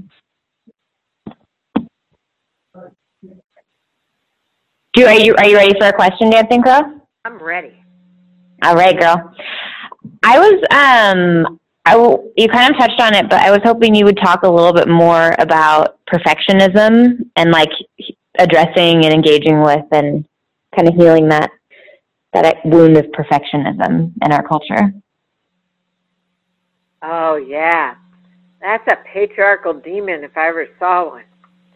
Do, are you are you ready for a question, Dancing Crow? I'm ready. All right, girl. I was um I w- you kind of touched on it, but I was hoping you would talk a little bit more about perfectionism and like addressing and engaging with and kind of healing that that wound of perfectionism in our culture. Oh, yeah. That's a patriarchal demon if I ever saw one.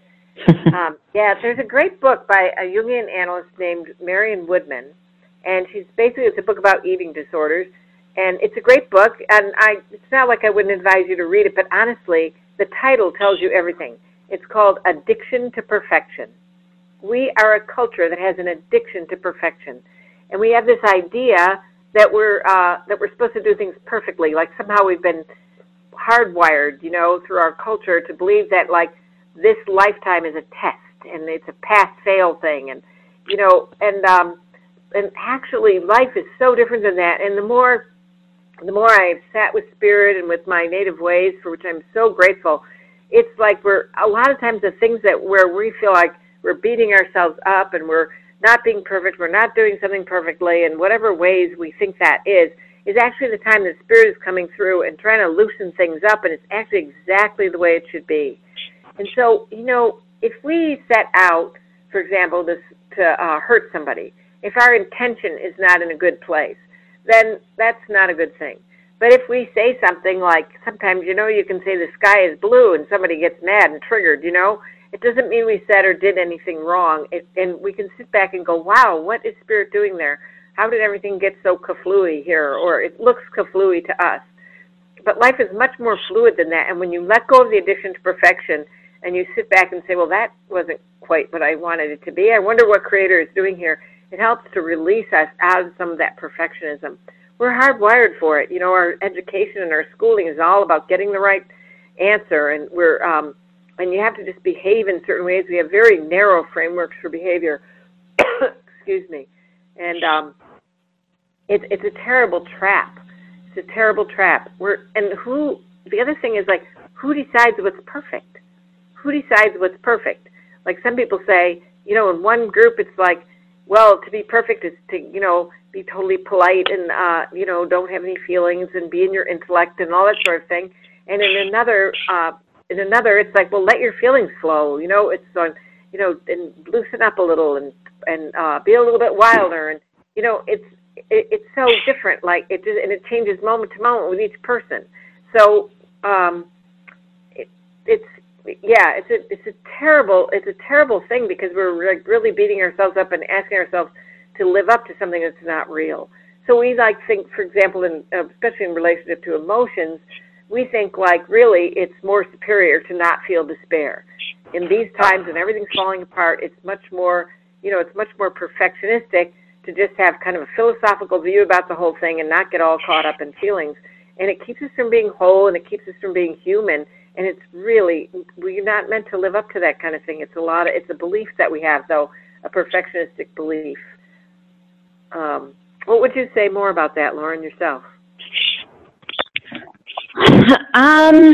um, yeah, there's a great book by a Jungian analyst named Marion Woodman, and she's basically, it's a book about eating disorders, and it's a great book, and I, it's not like I wouldn't advise you to read it, but honestly, the title tells you everything. It's called Addiction to Perfection. We are a culture that has an addiction to perfection, and we have this idea that we're uh, that we're supposed to do things perfectly, like somehow we've been hardwired, you know, through our culture to believe that, like, this lifetime is a test, and it's a pass-fail thing, and, you know, and um, and actually life is so different than that, and the more, the more I've sat with Spirit and with my native ways, for which I'm so grateful, it's like we're, a lot of times the things that where we feel like we're beating ourselves up, and we're not being perfect, we're not doing something perfectly, in whatever ways we think that is, is actually the time that Spirit is coming through and trying to loosen things up, and it's actually exactly the way it should be. And so, you know, if we set out, for example, this, to uh, hurt somebody, if our intention is not in a good place, then that's not a good thing. But if we say something like, sometimes, you know, you can say the sky is blue and somebody gets mad and triggered, you know, it doesn't mean we said or did anything wrong. It, and we can sit back and go, wow, what is Spirit doing there? How did everything get so kaflooey here? Or it looks kaflooey to us. But life is much more fluid than that. And when you let go of the addiction to perfection and you sit back and say, well, that wasn't quite what I wanted it to be, I wonder what Creator is doing here. It helps to release us out of some of that perfectionism. We're hardwired for it. You know, our education and our schooling is all about getting the right answer. And we're, um, and you have to just behave in certain ways. We have very narrow frameworks for behavior. Excuse me. And um, it's it's a terrible trap. It's a terrible trap. We're and who the other thing is, like, who decides what's perfect? Who decides what's perfect? Like, some people say, you know, in one group it's like, well, to be perfect is to, you know, be totally polite and uh, you know, don't have any feelings and be in your intellect and all that sort of thing. And in another uh, in another, it's like, well, let your feelings flow. You know, it's on, you know, and loosen up a little and and uh, be a little bit wilder. And you know, it's it, it's so different. Like it just, and it changes moment to moment with each person. So um, it, it's yeah, it's a it's a terrible it's a terrible thing, because we're like really beating ourselves up and asking ourselves to live up to something that's not real. So we like think, for example, in especially in relationship to emotions, we think like really it's more superior to not feel despair. In these times when everything's falling apart, it's much more, you know, it's much more perfectionistic to just have kind of a philosophical view about the whole thing and not get all caught up in feelings. And it keeps us from being whole, and it keeps us from being human. And it's really, we're not meant to live up to that kind of thing. It's a lot of, it's a belief that we have, though, a perfectionistic belief. Um, what would you say more about that, Lauren, yourself? Um,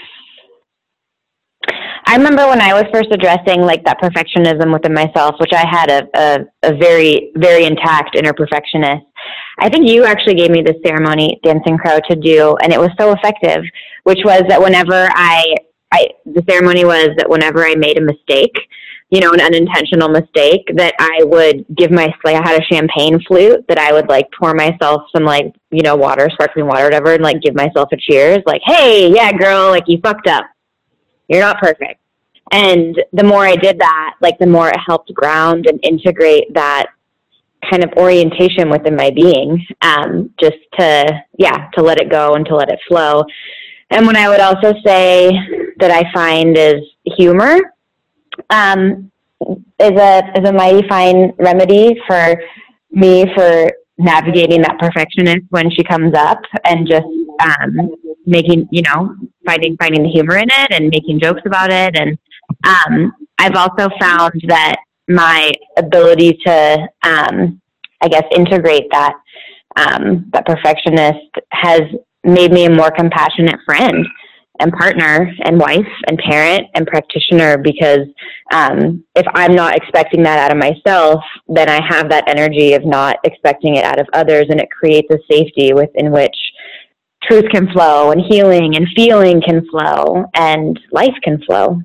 I remember when I was first addressing like that perfectionism within myself, which I had a, a, a very, very intact inner perfectionist. I think you actually gave me this ceremony, Dancing Crow, to do, and it was so effective, which was that whenever I, I, the ceremony was that whenever I made a mistake, you know, an unintentional mistake, that I would give my, like I had a champagne flute that I would like pour myself some like, you know, water, sparkling water, whatever, and like give myself a cheers, like, hey, yeah, girl, like you fucked up. You're not perfect. And the more I did that, like the more it helped ground and integrate that kind of orientation within my being, um, just to, yeah, to let it go and to let it flow. And what I would also say that I find is humor, um, is a, is a mighty fine remedy for me for navigating that perfectionist when she comes up, and just, um, making, you know, finding, finding the humor in it and making jokes about it. And, um, I've also found that my ability to, um, I guess, integrate that, um, that perfectionist has made me a more compassionate friend and partner and wife and parent and practitioner, because um, if I'm not expecting that out of myself, then I have that energy of not expecting it out of others, and it creates a safety within which truth can flow, and healing and feeling can flow, and life can flow.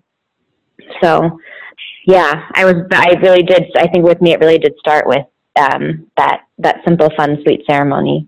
So, yeah, I was, I really did, I think with me, it really did start with um, that, that simple, fun, sweet ceremony.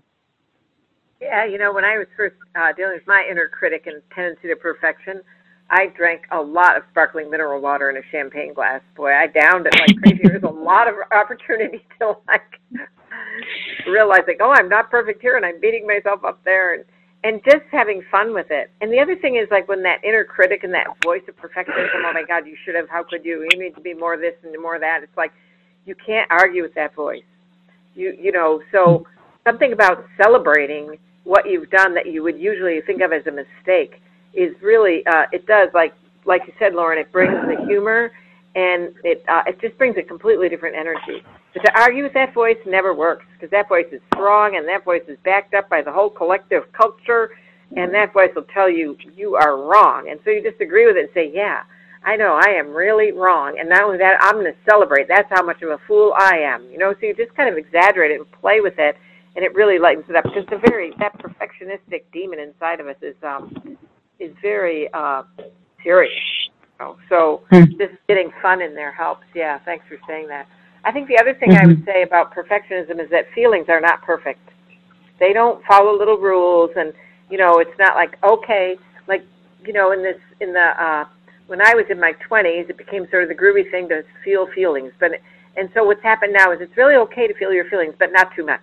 Yeah, you know, when I was first uh, dealing with my inner critic and tendency to perfection, I drank a lot of sparkling mineral water in a champagne glass. Boy, I downed it like crazy. There was a lot of opportunity to, like, realize, like, oh, I'm not perfect here, and I'm beating myself up there, and, and just having fun with it. And the other thing is, like, when that inner critic and that voice of perfectionism, oh, my God, you should have, how could you? You need to be more this and more that. It's like you can't argue with that voice. You, you know, so something about celebrating what you've done that you would usually think of as a mistake is really, uh, it does, like like you said, Lauren, it brings the humor, and it uh, it just brings a completely different energy. But to argue with that voice never works, because that voice is strong, and that voice is backed up by the whole collective culture, and that voice will tell you you are wrong. And so you just agree with it and say, yeah, I know, I am really wrong. And not only that, I'm going to celebrate. That's how much of a fool I am. You know, so you just kind of exaggerate it and play with it, and it really lightens it up, because the very, that perfectionistic demon inside of us is um is very uh, serious. You know? So mm. just getting fun in there helps. Yeah, thanks for saying that. I think the other thing mm-hmm. I would say about perfectionism is that feelings are not perfect. They don't follow little rules, and, you know, it's not like, okay, like, you know, in this, in the, uh, when I was in my twenties, it became sort of the groovy thing to feel feelings. But, and so what's happened now is it's really okay to feel your feelings, but not too much.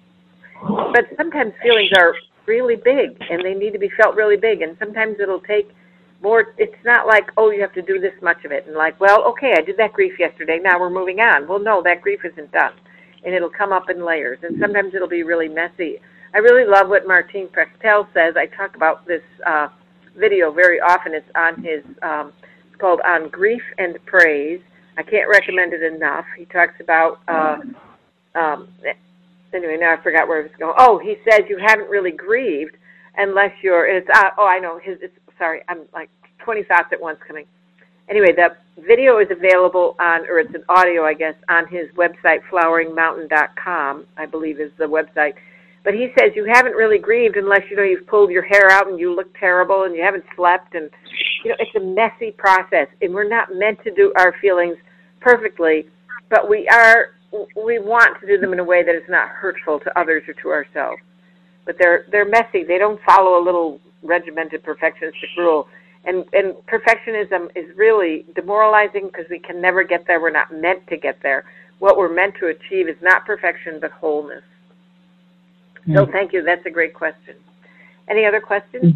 But sometimes feelings are really big, and they need to be felt really big, and sometimes it'll take more. It's not like, oh, you have to do this much of it, and like, well, okay, I did that grief yesterday, now we're moving on. Well, no, that grief isn't done, and it'll come up in layers, and sometimes it'll be really messy. I really love what Martin Prechtel says. I talk about this uh, video very often. It's on his, um, it's called On Grief and Praise. I can't recommend it enough. He talks about, uh, um, anyway, now I forgot where I was going. Oh, he says you haven't really grieved unless you're, and it's, uh, oh, I know, his, it's, sorry, I'm like twenty thoughts at once coming. Anyway, the video is available on, or it's an audio, I guess, on his website, flowering mountain dot com, I believe is the website. But he says you haven't really grieved unless, you know, you've pulled your hair out and you look terrible and you haven't slept. And, you know, it's a messy process. And we're not meant to do our feelings perfectly, but we are, we want to do them in a way that is not hurtful to others or to ourselves. But they're they're messy. They don't follow a little regimented perfectionistic rule. And, and perfectionism is really demoralizing because we can never get there. We're not meant to get there. What we're meant to achieve is not perfection, but wholeness. Mm. So thank you. That's a great question. Any other questions?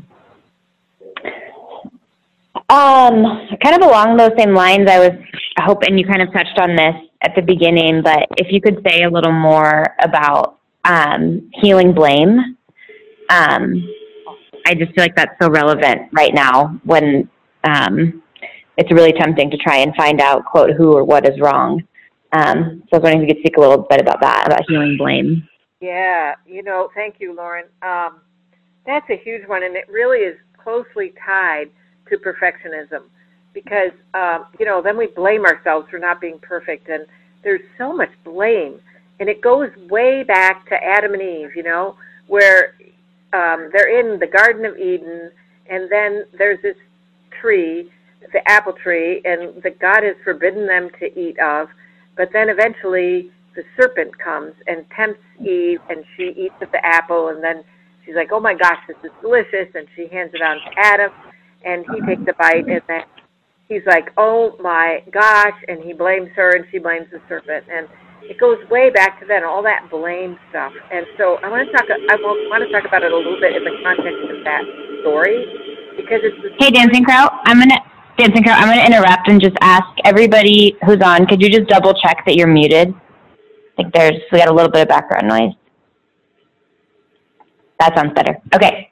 Um, kind of along those same lines, I was hoping you kind of touched on this at the beginning, but if you could say a little more about um, healing blame. Um, I just feel like that's so relevant right now when um, it's really tempting to try and find out, quote, who or what is wrong. Um, so I was wondering if you could speak a little bit about that, about healing blame. Yeah, you know, thank you, Lauren. Um, that's a huge one, and it really is closely tied to perfectionism because, um, you know, then we blame ourselves for not being perfect, and there's so much blame, and it goes way back to Adam and Eve, you know, where um, they're in the Garden of Eden, and then there's this tree, the apple tree, and that God has forbidden them to eat of, but then eventually the serpent comes and tempts Eve, and she eats of the apple, and then she's like, oh my gosh, this is delicious, and she hands it on to Adam, and he takes a bite, and then he's like, oh my gosh, and he blames her, and she blames the serpent, and it goes way back to then, all that blame stuff. And so I want to talk, I want to talk about it a little bit in the context of that story, because it's the Hey, Dancing Crow, I'm going to, Dancing Crow, I'm going to interrupt and just ask everybody who's on, could you just double check that you're muted? I think there's, we got a little bit of background noise. That sounds better. Okay.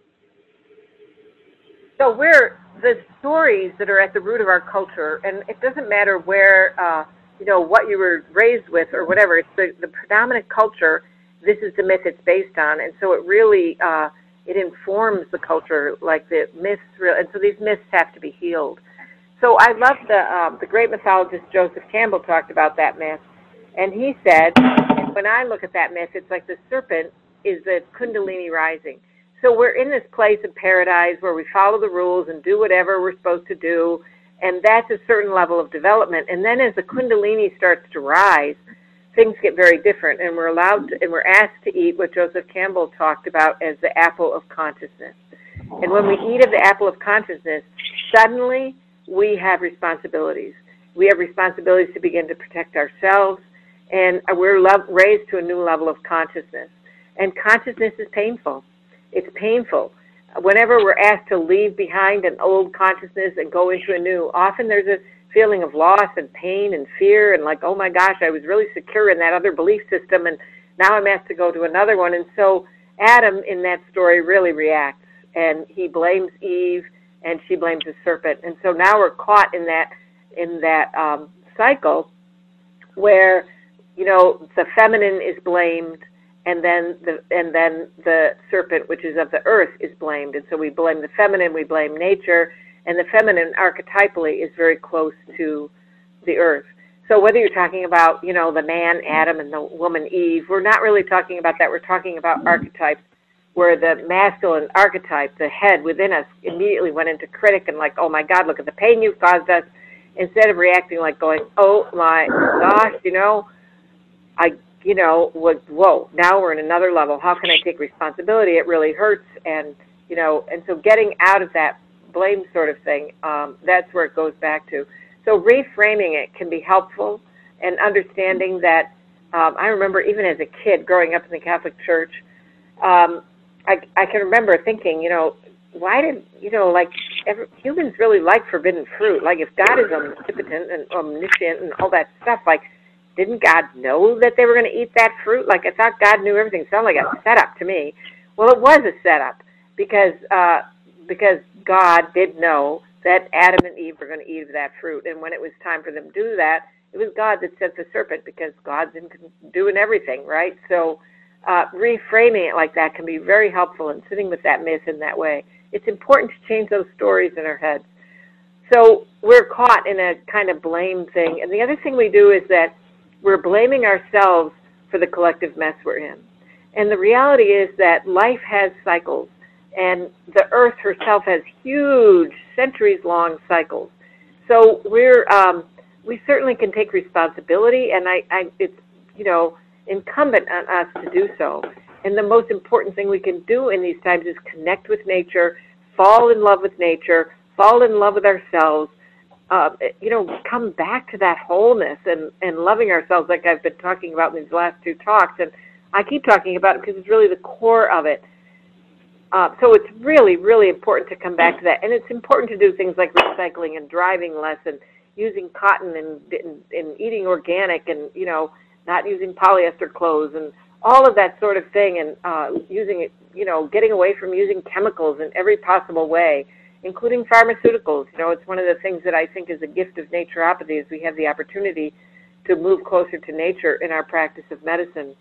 So we're the stories that are at the root of our culture, and it doesn't matter where, uh, you know, what you were raised with or whatever. It's the, the predominant culture. This is the myth it's based on, and so it really uh, it informs the culture, like the myths. Real, and so these myths have to be healed. So I love the um, the great mythologist Joseph Campbell talked about that myth, and he said, when I look at that myth, it's like the serpent is the Kundalini rising. so we're in this place of paradise where we follow the rules and do whatever we're supposed to do, and that's a certain level of development. And then as the Kundalini starts to rise, things get very different, and we're allowed to, and we're asked to eat what Joseph Campbell talked about as the apple of consciousness. And when we eat of the apple of consciousness, suddenly we have responsibilities. We have responsibilities to begin to protect ourselves, and we're love, raised to a new level of consciousness. And consciousness is painful. It's painful. Whenever we're asked to leave behind an old consciousness and go into a new, often there's a feeling of loss and pain and fear and like, oh my gosh, I was really secure in that other belief system, and now I'm asked to go to another one. And so Adam in that story really reacts, and he blames Eve, and she blames the serpent. And so now we're caught in that in that um, cycle where, you know, the feminine is blamed, and then the and then the serpent, which is of the earth, is blamed. And so we blame the feminine, we blame nature, and the feminine archetypally is very close to the earth. So whether you're talking about, you know, the man Adam and the woman Eve, we're not really talking about that. We're talking about archetypes, where the masculine archetype, the head within us, immediately went into critic and like, oh my God, look at the pain you've caused us, instead of reacting like going, oh my gosh, you know, I, you know, was, whoa, now we're in another level. How can I take responsibility? It really hurts. And, you know, and so getting out of that blame sort of thing, um, that's where it goes back to. So reframing it can be helpful, and understanding that, um, I remember even as a kid growing up in the Catholic Church, um, I, I can remember thinking, you know, why did, you know, like, every, humans really like forbidden fruit. Like, if God is omnipotent and omniscient and all that stuff, like, didn't God know that they were going to eat that fruit? Like, I thought God knew everything. It sounded like a setup to me. Well, it was a setup, because uh, because God did know that Adam and Eve were going to eat of that fruit. And when it was time for them to do that, it was God that sent the serpent, because God's in, doing everything, right? So uh, reframing it like that can be very helpful in sitting with that myth in that way. It's important to change those stories in our heads. So we're caught in a kind of blame thing. And the other thing we do is that we're blaming ourselves for the collective mess we're in. And the reality is that life has cycles, and the earth herself has huge, centuries-long cycles. So we're, um, we certainly can take responsibility, and I, I, it's, you know, incumbent on us to do so. And the most important thing we can do in these times is connect with nature, fall in love with nature, fall in love with ourselves, uh, you know, come back to that wholeness and, and loving ourselves, like I've been talking about in these last two talks. And I keep talking about it because it's really the core of it. Uh, so it's really, really important to come back to that. And it's important to do things like recycling and driving less and using cotton and, and, and eating organic and, you know, not using polyester clothes and all of that sort of thing, and uh, using it, you know, getting away from using chemicals in every possible way, including pharmaceuticals. You know, it's one of the things that I think is a gift of naturopathy, is we have the opportunity to move closer to nature in our practice of medicine.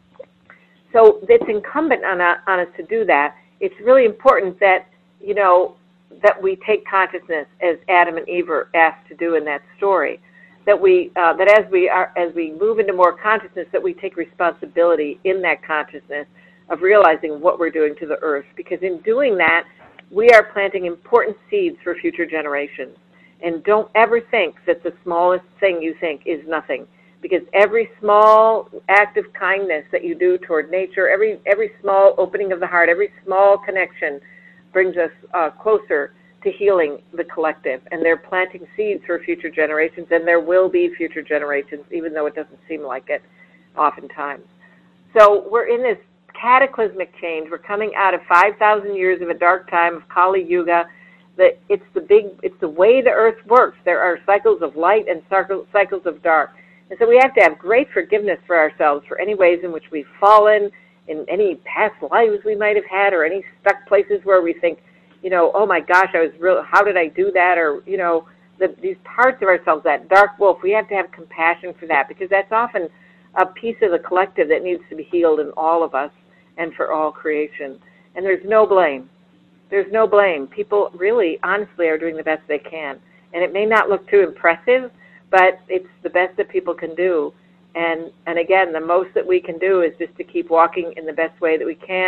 So it's incumbent on, uh, on us to do that. It's really important that, you know, that we take consciousness, as Adam and Eve are asked to do in that story. That we, uh, that as we are, as we move into more consciousness, that we take responsibility in that consciousness of realizing what we're doing to the earth. Because in doing that, we are planting important seeds for future generations. And don't ever think that the smallest thing you think is nothing. Because every small act of kindness that you do toward nature, every every small opening of the heart, every small connection brings us uh, closer to healing the collective. And they're planting seeds for future generations, and there will be future generations, even though it doesn't seem like it oftentimes. So we're in this cataclysmic change. We're coming out of five thousand years of a dark time of Kali Yuga. That it's the big, it's the way the earth works. There are cycles of light and cycles of dark. And so we have to have great forgiveness for ourselves for any ways in which we've fallen, in any past lives we might have had, or any stuck places where we think, you know, oh my gosh, I was real, how did I do that? Or, you know, the, these parts of ourselves, that dark wolf, we have to have compassion for that, because that's often a piece of the collective that needs to be healed in all of us and for all creation. And there's no blame. There's no blame. People really, honestly, are doing the best they can. And it may not look too impressive, but it's the best that people can do. And, and again, the most that we can do is just to keep walking in the best way that we can,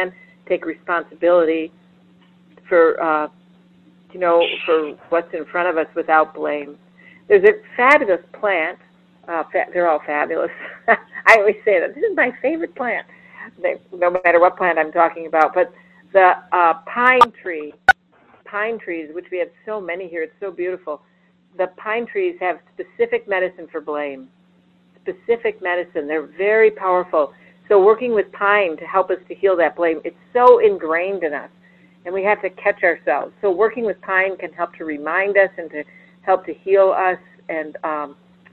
take responsibility for, uh, you know, for what's in front of us without blame. There's a fabulous plant. Uh, fa they're all fabulous. I always say that. This is my favorite plant, they, no matter what plant I'm talking about. But the uh, pine tree, pine trees, which we have so many here, it's so beautiful. The pine trees have specific medicine for blame, specific medicine. They're very powerful. So working with pine to help us to heal that blame, it's so ingrained in us, and we have to catch ourselves. So working with pine can help to remind us and to help to heal us, and um,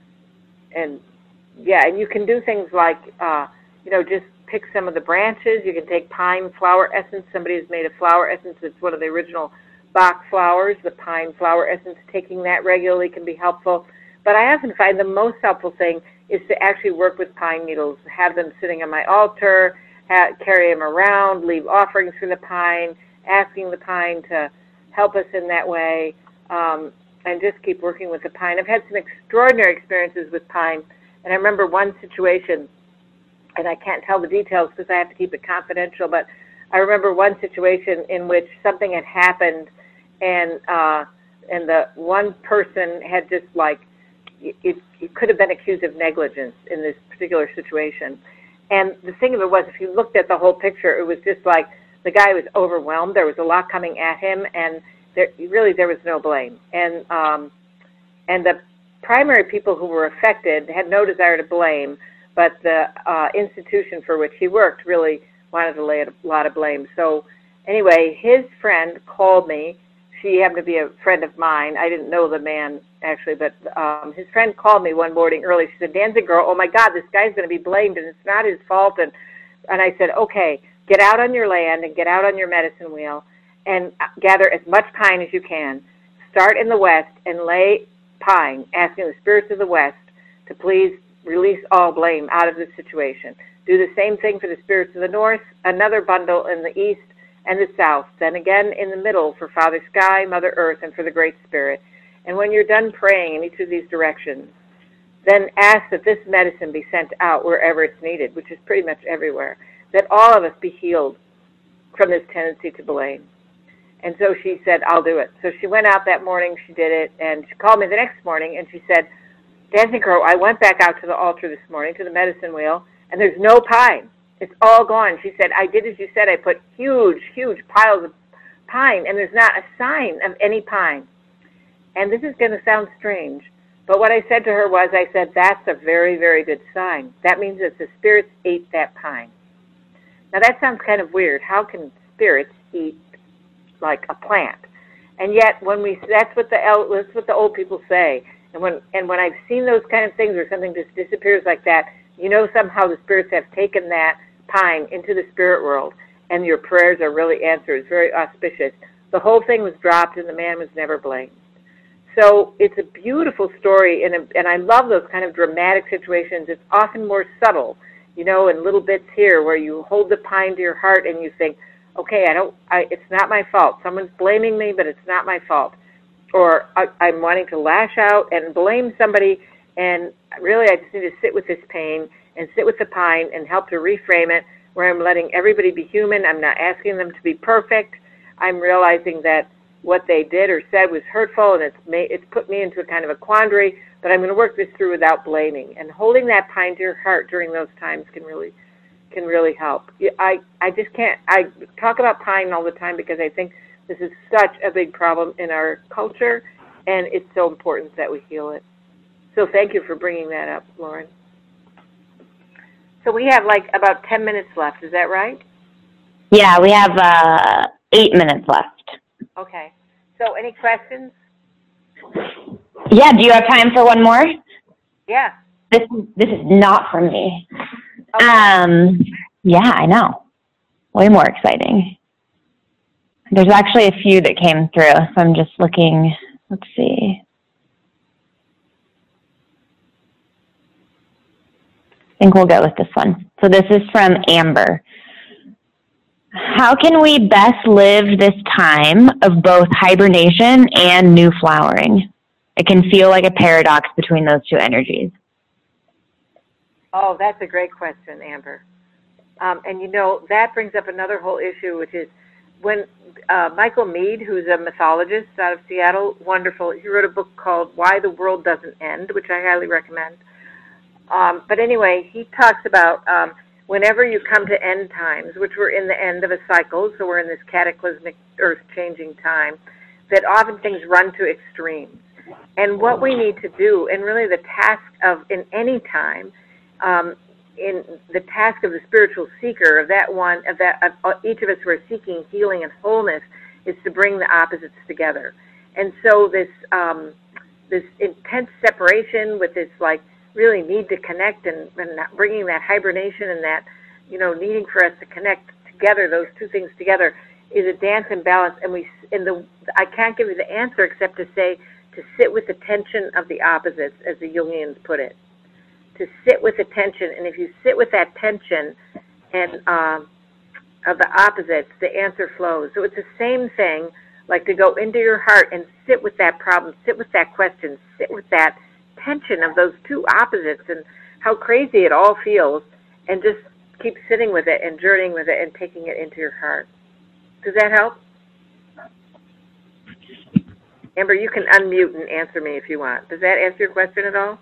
and yeah, and you can do things like, uh, you know, just pick some of the branches. You can take pine flower essence. Somebody has made a flower essence. It's one of the original Bach flowers, the pine flower essence. Taking that regularly can be helpful. But I often find the most helpful thing is to actually work with pine needles, have them sitting on my altar, have, carry them around, leave offerings for the pine, asking the pine to help us in that way, um, and just keep working with the pine. I've had some extraordinary experiences with pine, and I remember one situation, and I can't tell the details because I have to keep it confidential, but I remember one situation in which something had happened, and uh, and the one person had just like, it, it could have been accused of negligence in this particular situation. And the thing of it was, if you looked at the whole picture, it was just like the guy was overwhelmed. There was a lot coming at him, and there, really there was no blame. And um, and the primary people who were affected had no desire to blame, but the uh, institution for which he worked really wanted to lay a lot of blame. So anyway, his friend called me. She happened to be a friend of mine. I didn't know the man, actually, but um, his friend called me one morning early. She said, Danzig girl, oh my God, this guy's going to be blamed, and it's not his fault. And, and I said, okay, get out on your land and get out on your medicine wheel and gather as much pine as you can. Start in the west and lay pine, asking the spirits of the west to please release all blame out of this situation. Do the same thing for the spirits of the north, another bundle in the east and the south, then again in the middle for Father Sky, Mother Earth, and for the Great Spirit. And when you're done praying in each of these directions, then ask that this medicine be sent out wherever it's needed, which is pretty much everywhere, that all of us be healed from this tendency to blame. And so she said, I'll do it. So she went out that morning, she did it, and she called me the next morning, and she said, Dancing Crow, I went back out to the altar this morning, to the medicine wheel, and there's no pine. It's all gone. She said, I did as you said. I put huge, huge piles of pine, and there's not a sign of any pine. And this is going to sound strange, but what I said to her was, I said, that's a very, very good sign. That means that the spirits ate that pine. Now that sounds kind of weird. How can spirits eat like a plant? And yet, when we, that's what the, that's what the old people say. And when, and when I've seen those kind of things where something just disappears like that, you know somehow the spirits have taken that pine into the spirit world, and your prayers are really answered. It's very auspicious. The whole thing was dropped, and the man was never blamed. So it's a beautiful story, and, a, and I love those kind of dramatic situations. It's often more subtle, you know, in little bits here where you hold the pine to your heart and you think, okay, I don't, I, it's not my fault. Someone's blaming me, but it's not my fault. Or I, I'm wanting to lash out and blame somebody, and really I just need to sit with this pain and sit with the pine and help to reframe it, where I'm letting everybody be human. I'm not asking them to be perfect. I'm realizing that what they did or said was hurtful, and it's made, it's put me into a kind of a quandary, but I'm going to work this through without blaming. And holding that pine to your heart during those times can really can really help. I, I just can't, I talk about pine all the time because I think this is such a big problem in our culture, and it's so important that we heal it. So thank you for bringing that up, Lauren. So we have like about ten minutes left, is that right? Yeah, we have uh, eight minutes left. Okay. So any questions? Yeah, do you have time for one more? Yeah. This, this is not from me. Okay. Um, yeah, I know. Way more exciting. There's actually a few that came through, so I'm just looking. Let's see. I think we'll go with this one. So this is from Amber. How can we best live this time of both hibernation and new flowering? It can feel like a paradox between those two energies. Oh, that's a great question, Amber. Um, and you know, that brings up another whole issue, which is when uh, Michael Meade, who's a mythologist out of Seattle, wonderful, he wrote a book called Why the World Doesn't End, which I highly recommend. Um, but anyway, he talks about um, whenever you come to end times, which we're in the end of a cycle, so we're in this cataclysmic earth-changing time, that often things run to extremes. And what we need to do, and really the task of, in any time, um, in the task of the spiritual seeker, of that one, of that, of each of us who are seeking healing and wholeness, is to bring the opposites together. And so this, um, this intense separation with this, like, really need to connect and, and bringing that hibernation and that, you know, needing for us to connect together, those two things together, is a dance and balance. And we, in the, I can't give you the answer except to say to sit with the tension of the opposites, as the Jungians put it. To sit with the tension, and if you sit with that tension and um, of the opposites, the answer flows. So it's the same thing, like to go into your heart and sit with that problem, sit with that question, sit with that tension of those two opposites and how crazy it all feels, and just keep sitting with it and journeying with it and taking it into your heart. Does that help? Amber, you can unmute and answer me if you want. Does that answer your question at all?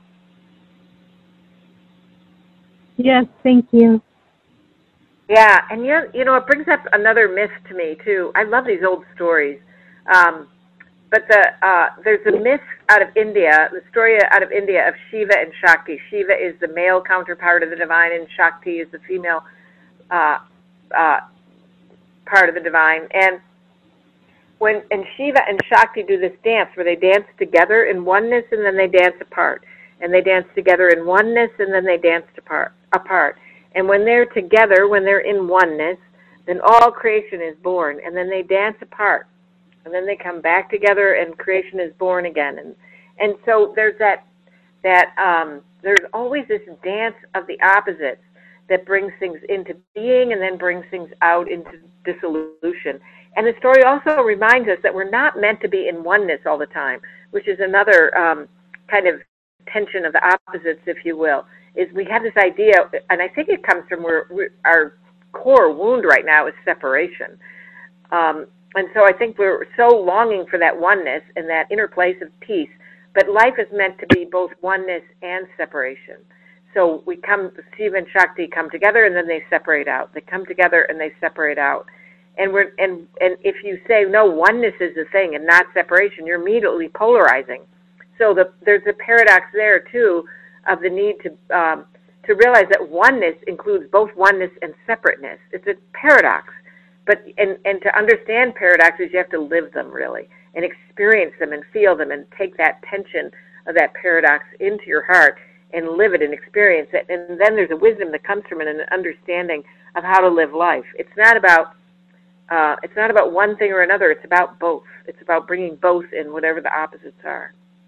Yes, thank you. Yeah, and you you know, it brings up another myth to me, too. I love these old stories. Um, but the uh, there's a myth out of India, the story out of India of Shiva and Shakti. Shiva is the male counterpart of the divine, and Shakti is the female uh, uh, part of the divine. And when and Shiva and Shakti do this dance where they dance together in oneness and then they dance apart. And they dance together in oneness and then they dance apart. apart. And when they're together, when they're in oneness, then all creation is born. And then they dance apart. And then they come back together and creation is born again. And and so there's that, that um, there's always this dance of the opposites that brings things into being and then brings things out into dissolution. And the story also reminds us that we're not meant to be in oneness all the time, which is another um, kind of tension of the opposites, if you will, is we have this idea, and I think it comes from where we, our core wound right now is separation. Um, and so I think we're so longing for that oneness and that inner place of peace, but life is meant to be both oneness and separation. So we come, Shiva and Shakti come together and then they separate out. They come together and they separate out. And we're and and if you say no, oneness is the thing and not separation, you're immediately polarizing. So the, there's a paradox there too of the need to um, to realize that oneness includes both oneness and separateness. It's a paradox, but and and to understand paradoxes, you have to live them really and experience them and feel them and take that tension of that paradox into your heart and live it and experience it. And then there's a wisdom that comes from it and an understanding of how to live life. It's not about Uh, it's not about one thing or another. It's about both. It's about bringing both in, whatever the opposites are.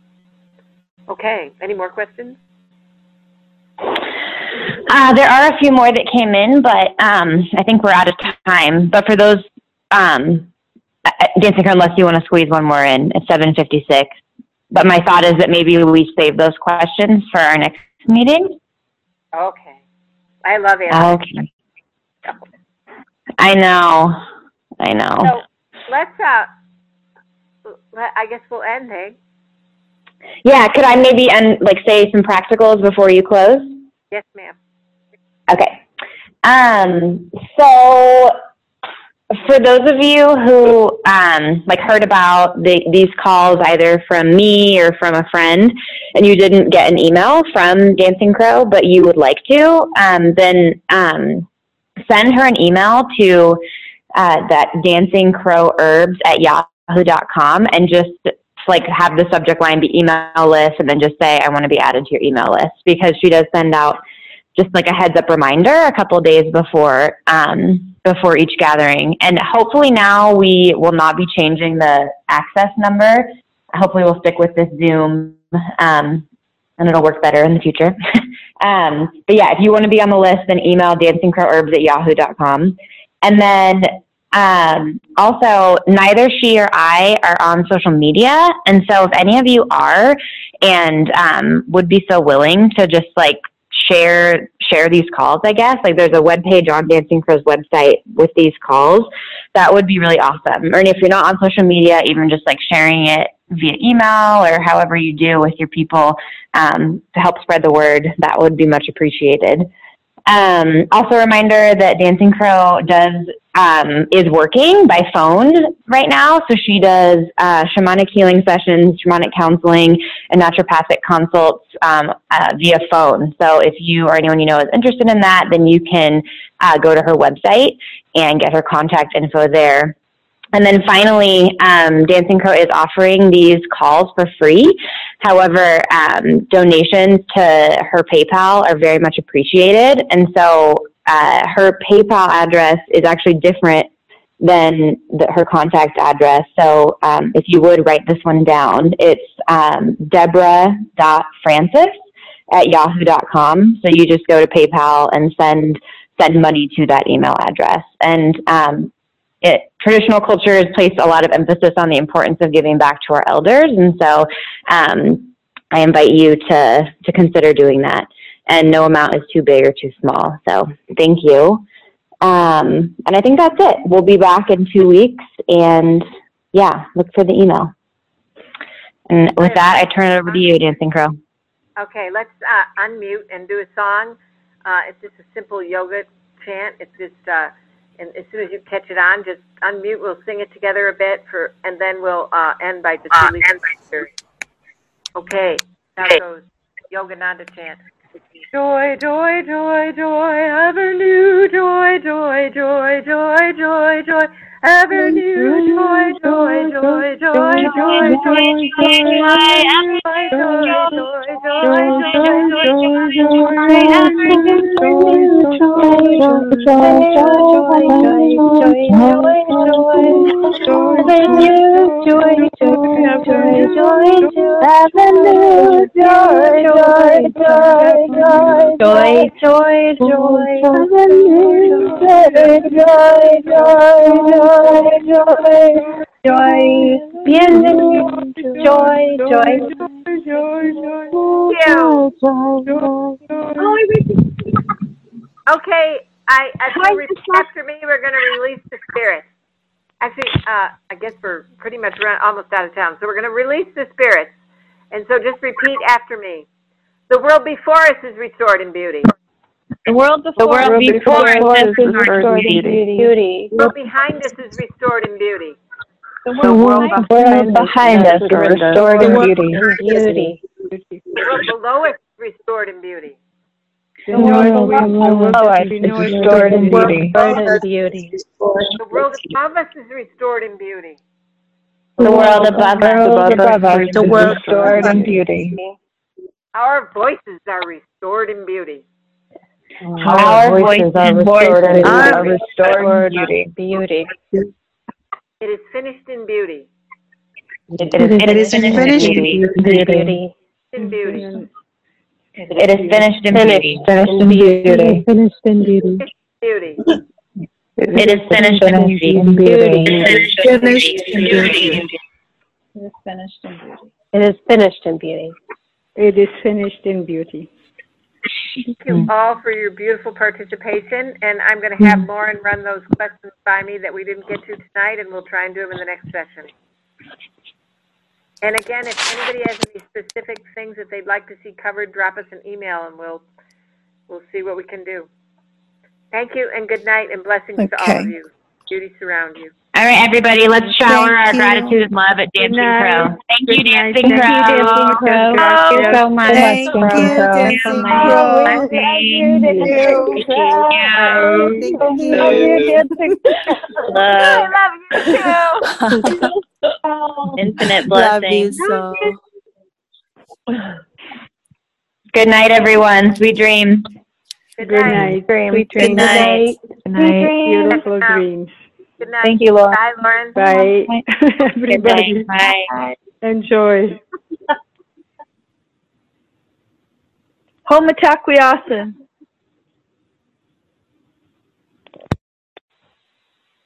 Okay. Any more questions? Uh, there are a few more that came in, but um, I think we're out of time. But for those, um, Dancing, unless you want to squeeze one more in, it's seven fifty-six. But my thought is that maybe we save those questions for our next meeting. Okay. I love answering. Okay. I know. I know. So let's, uh, I guess we'll end, hey? Yeah, could I maybe end, like say some practicals before you close? Yes, ma'am. Okay. Um, so for those of you who um, like heard about the, these calls either from me or from a friend, and you didn't get an email from Dancing Crow, but you would like to, um, then um, send her an email to uh, that Dancing Crow Herbs at yahoo dot com and just like have the subject line be email list, and then just say I want to be added to your email list, because she does send out just like a heads up reminder a couple of days before um, before each gathering. And hopefully now we will not be changing the access number. Hopefully we'll stick with this Zoom, um, and it'll work better in the future. um, but yeah, if you want to be on the list, then email dancing crow herbs at yahoo dot com. And then um, also, neither she or I are on social media. And so if any of you are and um, would be so willing to just like share share these calls, I guess. Like there's a web page on Dancing Crow's website with these calls. That would be really awesome. And if you're not on social media, even just like sharing it via email or however you do with your people um, to help spread the word, that would be much appreciated. Um, also a reminder that Dancing Crow does, um, is working by phone right now. So she does, uh, shamanic healing sessions, shamanic counseling, and naturopathic consults, um, uh, via phone. So if you or anyone you know is interested in that, then you can, uh, go to her website and get her contact info there. And then finally, um, Dancing Crow is offering these calls for free. However, um, donations to her PayPal are very much appreciated. And so uh, her PayPal address is actually different than the, her contact address. So um, if you would write this one down, it's um, deborah dot francis at yahoo dot com. So you just go to PayPal and send send money to that email address. And um, It, traditional culture has placed a lot of emphasis on the importance of giving back to our elders, and so um, I invite you to to consider doing that. And no amount is too big or too small. So thank you. Um, and I think that's it. We'll be back in two weeks, and yeah, look for the email. And with that, I turn it over to you, Dancing Crow. Okay, let's uh, unmute and do a song. Uh, it's just a simple yoga chant. It's just. Uh, And as soon as you catch it on, just unmute. We'll sing it together a bit, for, and then we'll uh, end by just uh, releasing. Okay, now it goes Yogananda chant. Joy, joy, joy, joy, ever new joy, joy, joy, joy, joy, joy, ever new joy, joy, joy, joy, joy, joy, joy, Joy, joy, joy, joy, joy, joy, bienvenue, joy, joy, joy, Okay, I, I think repeat after me, we're going to release the spirits. Actually, uh, I guess we're pretty much run, almost out of town, so we're going to release the spirits. And so just repeat after me. The world before us is restored in beauty. The world before, the world before, before us is restored in beauty. beauty. The world behind us is restored in beauty. The world, the world behind us is restored in beauty. beauty. The world below us is restored in beauty. The world below us is restored in beauty. The world above us is restored in beauty. The world above us, the world restored in beauty. Our voices are restored in beauty. Our, Our voices are restored, voices are restored in beauty. beauty. It is finished in beauty. It is, it is finished, finished in beauty. beauty. In beauty. It is finished in beauty. Finished in beauty. Finished in beauty. Beauty. It is finished in beauty. It is finished in beauty. It is finished in beauty. It is finished in beauty. It is finished in beauty. Thank you all for your beautiful participation, and I'm going to have Lauren run those questions by me that we didn't get to tonight, and we'll try and do them in the next session. And again, if anybody has any specific things that they'd like to see covered, drop us an email, and we'll we'll see what we can do. Thank you, and good night, and blessings okay. to all of you. Beauty surround you. All right, everybody, let's shower Thank our you. gratitude and love at Dancing Crow. Thank you, Dancing Crow. Thank you, Dancing Crow. Thank you so much. Thank you, Dancing Crow. Thank you. Thank you. Love. I love you too. Infinite blessings. Love you so. Good night, everyone. Sweet dreams. Good Good night. night. Sweet Good night. Good night. Beautiful dreams. Good night. Thank you, Lauren. Bye, Lauren. Bye. Good Everybody. night. Bye. Enjoy. Home attack, we awesome.